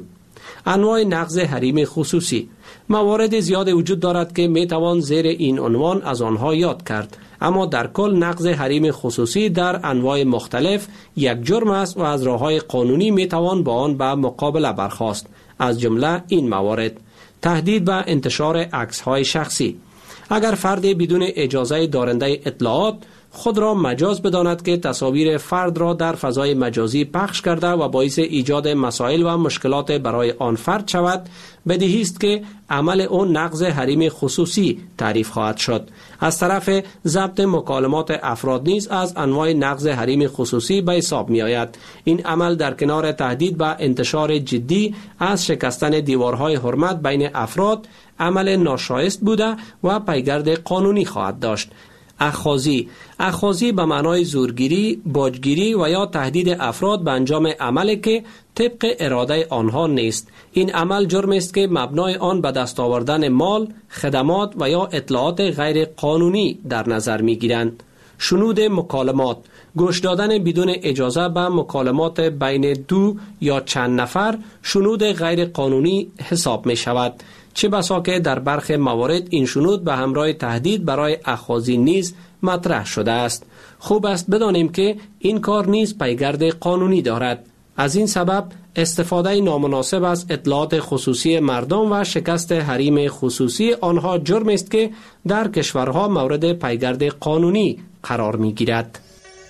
انواع نقض حریم خصوصی. موارد زیاد وجود دارد که می توان زیر این عنوان از آنها یاد کرد، اما در کل نقض حریم خصوصی در انواع مختلف یک جرم است و از راه‌های قانونی می توان با آن به مقابله برخاست. از جمله این موارد: تهدید به انتشار عکس‌های شخصی. اگر فرد بدون اجازه دارنده اطلاعات خود را مجاز بداند که تصاویر فرد را در فضای مجازی پخش کرده و باعث ایجاد مسائل و مشکلات برای آن فرد شود، بدیهی است که عمل آن نقض حریم خصوصی تعریف خواهد شد. از طرف ضبط مکالمات افراد نیز از انواع نقض حریم خصوصی به حساب می آید. این عمل در کنار تهدید به انتشار جدی از شکستن دیوارهای حرمت بین افراد عمل ناشایست بوده و پیگرد قانونی خواهد داشت. اخاذی اخاذی به معنای زورگیری، باجگیری و یا تهدید افراد به انجام عملی که طبق اراده آنها نیست. این عمل جرم است که مبنای آن به دست آوردن مال، خدمات و یا اطلاعات غیر قانونی در نظر می گیرند. شنود مکالمات، گوش دادن بدون اجازه به مکالمات بین دو یا چند نفر شنود غیر قانونی حساب می شود. چه بسا که در برخی موارد این شنود به همراه تهدید برای اخاذی نیز مطرح شده است. خوب است بدانیم که این کار نیز پیگرد قانونی دارد. از این سبب استفاده نامناسب از اطلاعات خصوصی مردم و شکست حریم خصوصی آنها جرم است که در کشورها مورد پیگرد قانونی قرار می گیرد.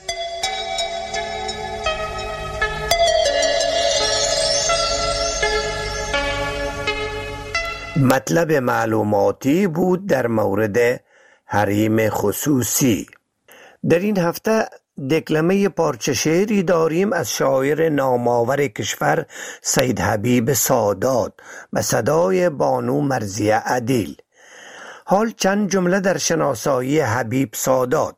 مطلب معلوماتی بود در مورد حریم خصوصی. در این هفته دکلمه پارچه شعری داریم از شاعر نامآور کشور سید حبیب سادات به صدای بانو مرضیه عدیل. حال چند جمله در شناسایی حبیب سادات.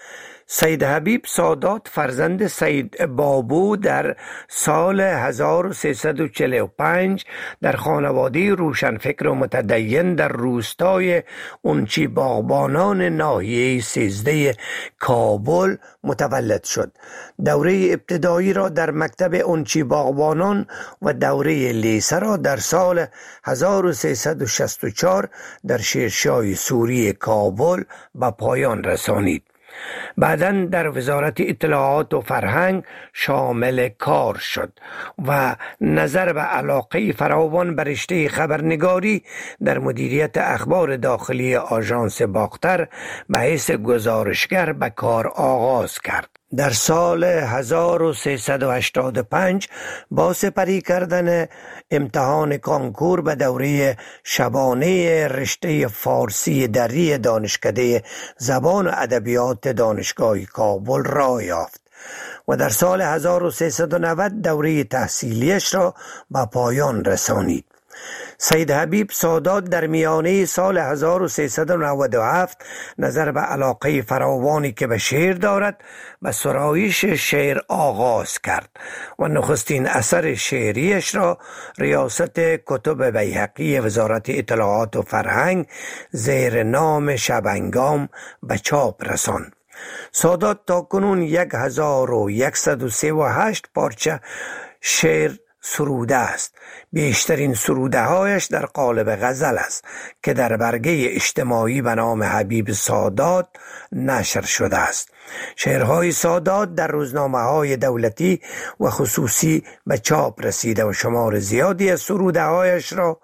سید حبیب سادات فرزند سید بابو در سال هزار و سیصد و چهل و پنج در خانواده روشنفکر و متدین در روستای اونچی باغبانان ناحیه سیزده کابل متولد شد. دوره ابتدایی را در مکتب اونچی باغبانان و دوره لیسه را در سال هزار و سیصد و شصت و چهار در شیرشاه سوری کابل به پایان رسانید. بعداً در وزارت اطلاعات و فرهنگ شامل کار شد و نظر به علاقه فراوان بر رشته خبرنگاری در مدیریت اخبار داخلی آژانس باختر به حیث گزارشگر به کار آغاز کرد. در سال هزار و سیصد و هشتاد و پنج با سپری کردن امتحان کانکور به دوره شبانه رشته فارسی دری دانشکده زبان و ادبیات دانشگاه کابل راه یافت و در سال هزار و سیصد و نود دوره تحصیلیش را به پایان رسانید. سید حبیب سادات در میانه سال هزار و سیصد و نود و هفت نظر به علاقه فراوانی که به شعر دارد به سرایش شعر آغاز کرد و نخستین اثر شعریش را ریاست کتب بیهقی وزارت اطلاعات و فرهنگ زیر نام شبنگام به چاپ رساند. سادات تا کنون یک هزار و یکصد و سی و هشت پارچه شعر سروده است. بیشترین سروده هایش در قالب غزل است که در برگه اجتماعی به نام حبیب سادات نشر شده است. شعرهای سادات در روزنامه های دولتی و خصوصی به چاپ رسیده و شمار زیادی از سروده هایش را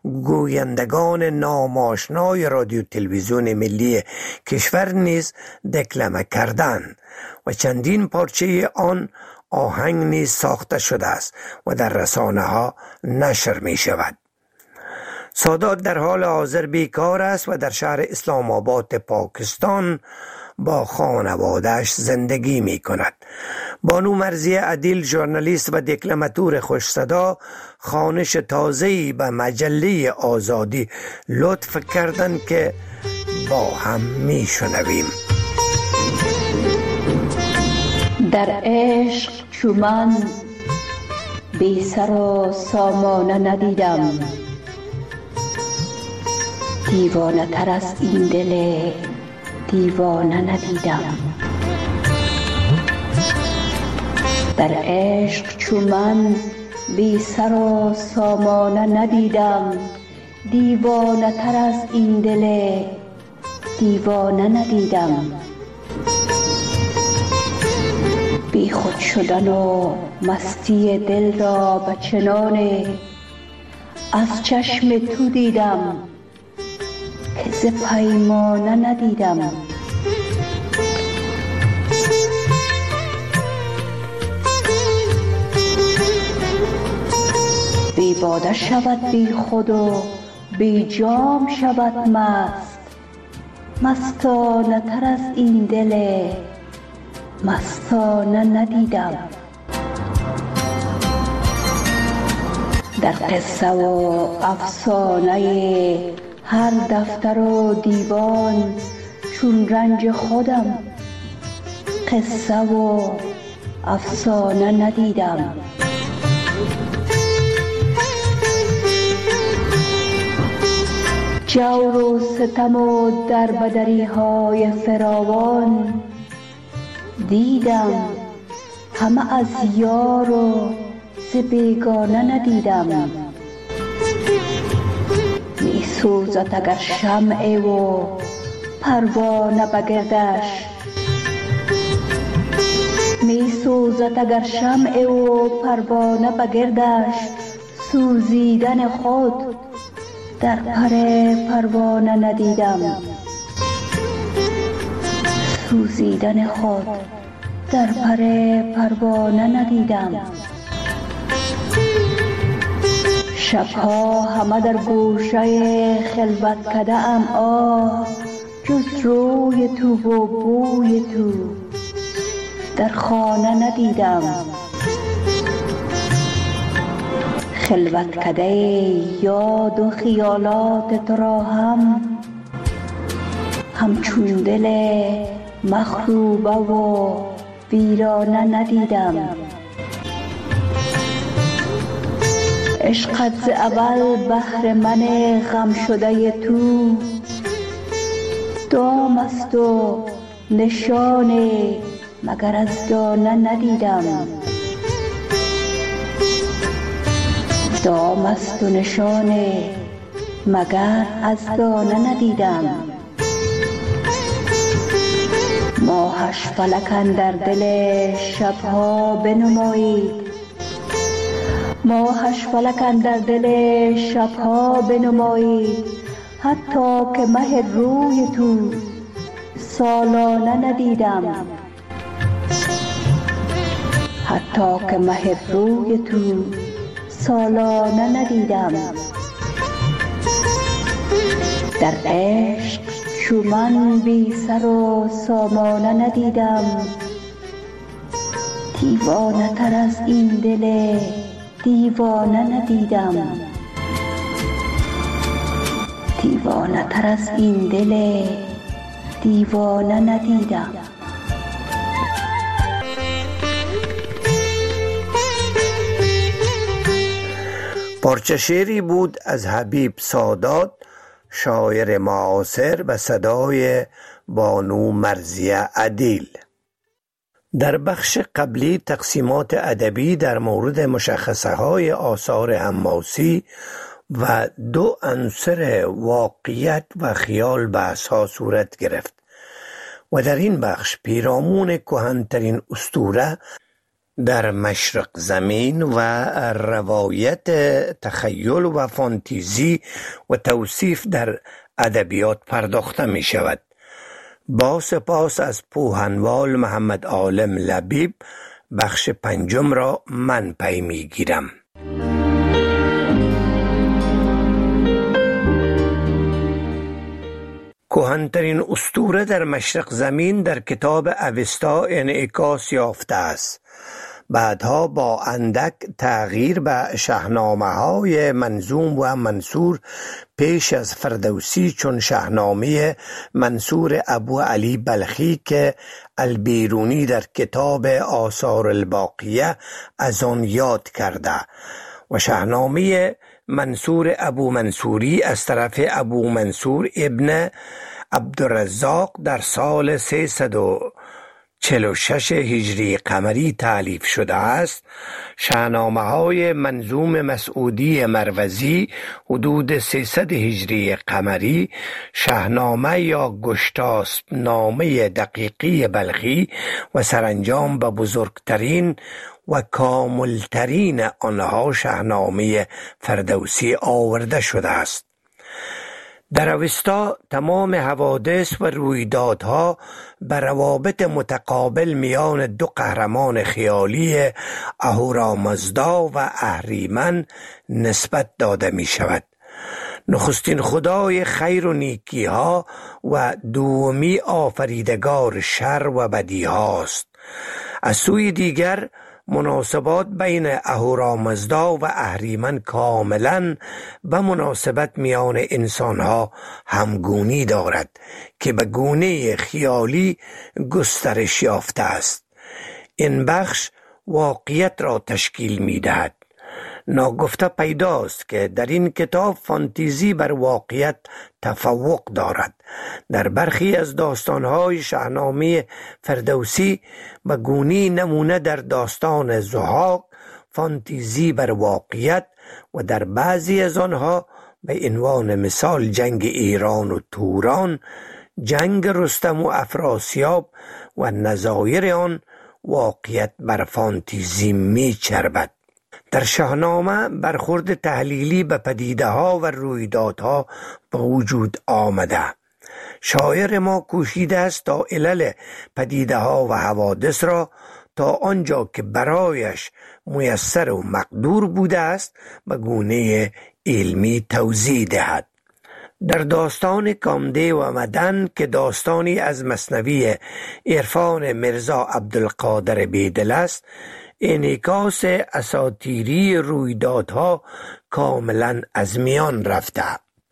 گویندگان ناماشنای رادیو تلویزیون ملی کشور نیز دکلمه کردند و چندین پارچه آن آهنگ نیز ساخته شده است و در رسانه ها نشر می شود. سادات در حال حاضر بیکار است و در شهر اسلام آباد پاکستان با خانواده‌اش زندگی می کند. بانو مرضیه عدیل ژورنالیست و دکلماتور خوش صدا خوانش تازه‌ای به مجله آزادی لطف کردند که با هم می شنویم. در عشق چو من بی سر و سامانه ندیدم، دیوانه تر از این دل دیوانه ندیدم. در عشق چو من بی سر و سامانه ندیدم، دیوانه تر از این دل دیوانه ندیدم. بی خود شدن و مستی دل را به چنانه از چشم تو دیدم که ز پیمانه ندیدم. بی باده شود بی خود و بی جام شود مست، مستانه تر از این دل مستانه ندیدم. در قصه و افسانه هر دفتر و دیوان چون رنج خودم قصه و افسانه ندیدم. جور و ستم و دربدری های فراوان دیدم، همه از یار و ز بیگانه ندیدم. می سوزد اگر شمع و پروانه بگردش، می سوزد اگر شمع و پروانه بگردش، سوزیدن خود در پر پروانه ندیدم. سوزیدن خود در پر پروانه ندیدم. شبها همه در گوشه خلوت کده ام، آه جز روی تو و بوی تو در خانه ندیدم. خلوت کده یاد و خیالات تو را هم همچون دل مخروبه و ویرانه ندیدم. عشقت ز اول بهر من غم شده تو دام است و نشان مگر از دانه ندیدم. دام است و نشان مگر از دانه ندیدم. ماهش فلک اندر دل شبها بنمایید، ماهش فلک اندر دل شبها بنمایید، حتی که مه روی تو سالانه ندیدم. حتی که مه روی تو سالانه ندیدم. در عشق چو من بی سر و سامانه ندیدم، دیوانه تر از این دل دیوانه ندیدم. دیوانه تر از این دل دیوانه ندیدم. پارچه شعری بود از حبیب سادات، شاعر معاصر، به صدای بانو مرضیه عدیل. در بخش قبلی تقسیمات ادبی در مورد مشخصه های آثار حماسی و دو عنصر واقعیت و خیال بحث ها صورت گرفت و در این بخش پیرامون کهن‌ترین اسطوره در مشرق زمین و روایت تخیل و فانتزی و توصیف در ادبیات پرداخته می شود. با سپاس از پوهنوال محمد عالم لبیب، بخش پنجم را من پی می گیرم. کهن‌ترین اسطوره در مشرق زمین در کتاب اوستا انعکاس یافته است. بعدها با اندک تغییر به شاهنامه های منظوم و منصور پیش از فردوسی چون شاهنامه منصور ابو علی بلخی که البیرونی در کتاب آثار الباقیه از آن یاد کرده و شاهنامه منصور ابو منصوری از طرف ابو منصور ابن عبدالرزاق در سال سیصد و چهل و شش هجری قمری تالیف شده است، شاهنامه های منظوم مسعودی مروزی حدود سیصد هجری قمری، شاهنامه یا گشتاسب نامه دقیقی بلخی و سرانجام به بزرگترین و کاملترین آنها شاهنامه فردوسی آورده شده است. در اوستا تمام حوادث و رویدادها به روابط متقابل میان دو قهرمان خیالی اهورامزدا و اهریمن نسبت داده می شود. نخستین خدای خیر و نیکی ها و دومی آفریدگار شر و بدی هاست. از سوی دیگر مناسبات بین اهورامزدا و اهریمن کاملا به مناسبت میان انسانها همگونی دارد که به گونه خیالی گسترش یافته است. این بخش واقعیت را تشکیل میدهد. ناگفته پیداست که در این کتاب فانتزی بر واقعیت تفوق دارد. در برخی از داستانهای شاهنامه فردوسی به گونه‌ای نمونه در داستان ضحاک فانتزی بر واقعیت و در بعضی از آنها به عنوان مثال جنگ ایران و توران، جنگ رستم و افراسیاب و نظایر آن واقعیت بر فانتزی می چربد. در شاهنامه برخورد تحلیلی به پدیده ها و رویدادها به وجود آمده. شاعر ما کوشیده است تا علل پدیده ها و حوادث را تا آنجا که برایش میسر و مقدور بوده است به گونه علمی توضیح دهد. در داستان کامده و مدن که داستانی از مثنوی عرفان مرزا عبدالقادر بیدل است، انعکاس اساطیری رویدادها کاملا از میان رفته.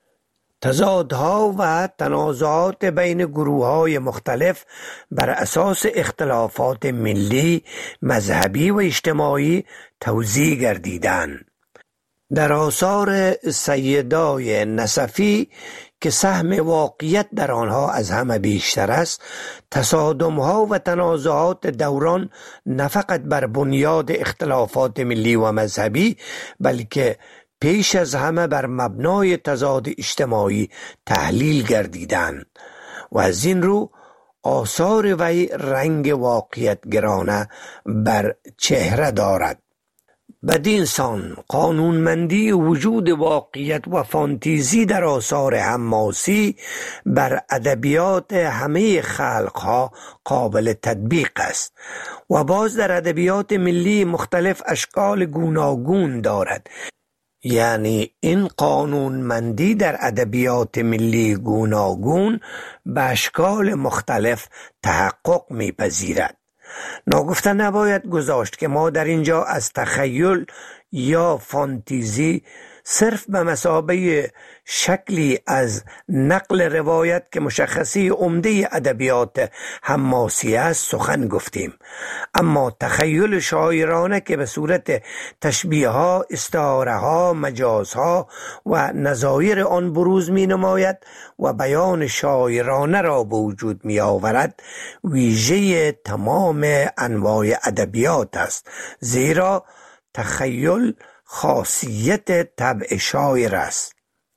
تضادها و تنازعات بین گروه‌های مختلف بر اساس اختلافات ملی، مذهبی و اجتماعی توزیع گردیدند. در آثار سیدای نصفی که سهم واقعیت در آنها از همه بیشتر است، تصادم‌ها و تنازعات دوران نه فقط بر بنیاد اختلافات ملی و مذهبی بلکه پیش از همه بر مبنای تضاد اجتماعی تحلیل گردیدند و از این رو آثار وی رنگ واقعیت گرانه بر چهره دارد. بدین سان قانونمندی وجود واقعیت و فانتزی در آثار حماسی بر ادبیات همه خلقها قابل تطبیق است و باز در ادبیات ملی مختلف اشکال گوناگون دارد. یعنی این قانونمندی در ادبیات ملی گوناگون به اشکال مختلف تحقق می‌پذیرد. ناگفته نباید گذاشت که ما در اینجا از تخیل یا فانتزی صرف به مثابه شکلی از نقل روایت که مشخصی عمده ادبیات حماسی است سخن گفتیم، اما تخیل شاعرانه که به صورت تشبیه ها، استعاره ها، مجاز ها و نظایر آن بروز می نماید و بیان شاعرانه را به وجود می آورد، ویژه تمام انواع ادبیات است، زیرا تخیل خاصیت طبع شاعر است.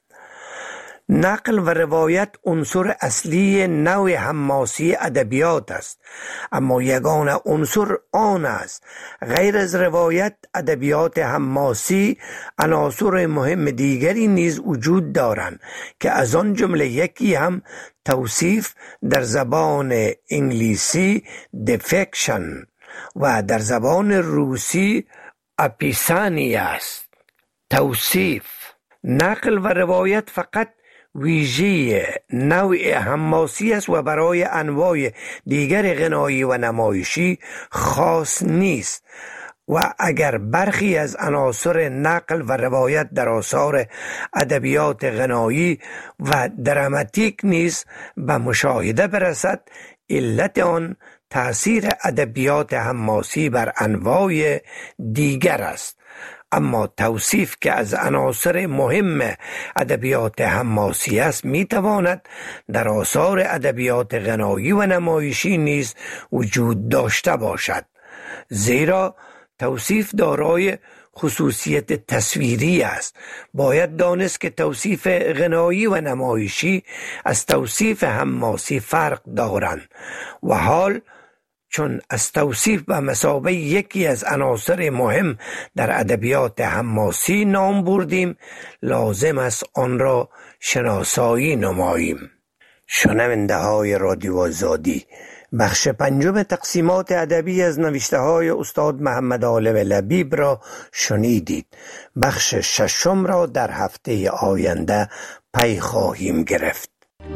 نقل و روایت عنصر اصلی نوع حماسی ادبیات است، اما یگانه عنصر آن است. غیر از روایت ادبیات حماسی عناصر مهم دیگری نیز وجود دارند که از آن جمله یکی هم توصیف در زبان انگلیسی دفکشن و در زبان روسی اپیسانی است. توصیف، نقل و روایت فقط ویژه نوع حماسی است و برای انواع دیگر غنایی و نمایشی خاص نیست و اگر برخی از عناصر نقل و روایت در آثار ادبیات غنایی و دراماتیک نیز به مشاهده برسد، علت آن تأثیر ادبیات حماسی بر انواع دیگر است. اما توصیف که از عناصر مهم ادبیات حماسی است می تواند در آثار ادبیات غنایی و نمایشی نیز وجود داشته باشد، زیرا توصیف دارای خصوصیت تصویری است. باید دانست که توصیف غنایی و نمایشی از توصیف حماسی فرق دارند و حال چون از توصیف به مثابه یکی از عناصر مهم در ادبیات حماسی نام بردیم، لازم است آن را شناسایی نماییم. شنونده های رادیو آزادی، بخش پنجم تقسیمات ادبی از نوشته های استاد محمد عالم لبیب را شنیدید. بخش ششم را در هفته آینده پی خواهیم گرفت.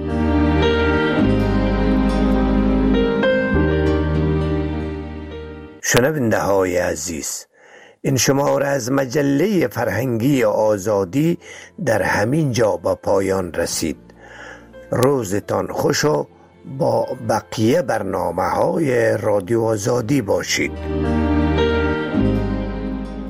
شنونده های عزیز، این شماره از مجله فرهنگی آزادی در همین جا به پایان رسید. روزتان خوش و با بقیه برنامه های رادیو آزادی باشید.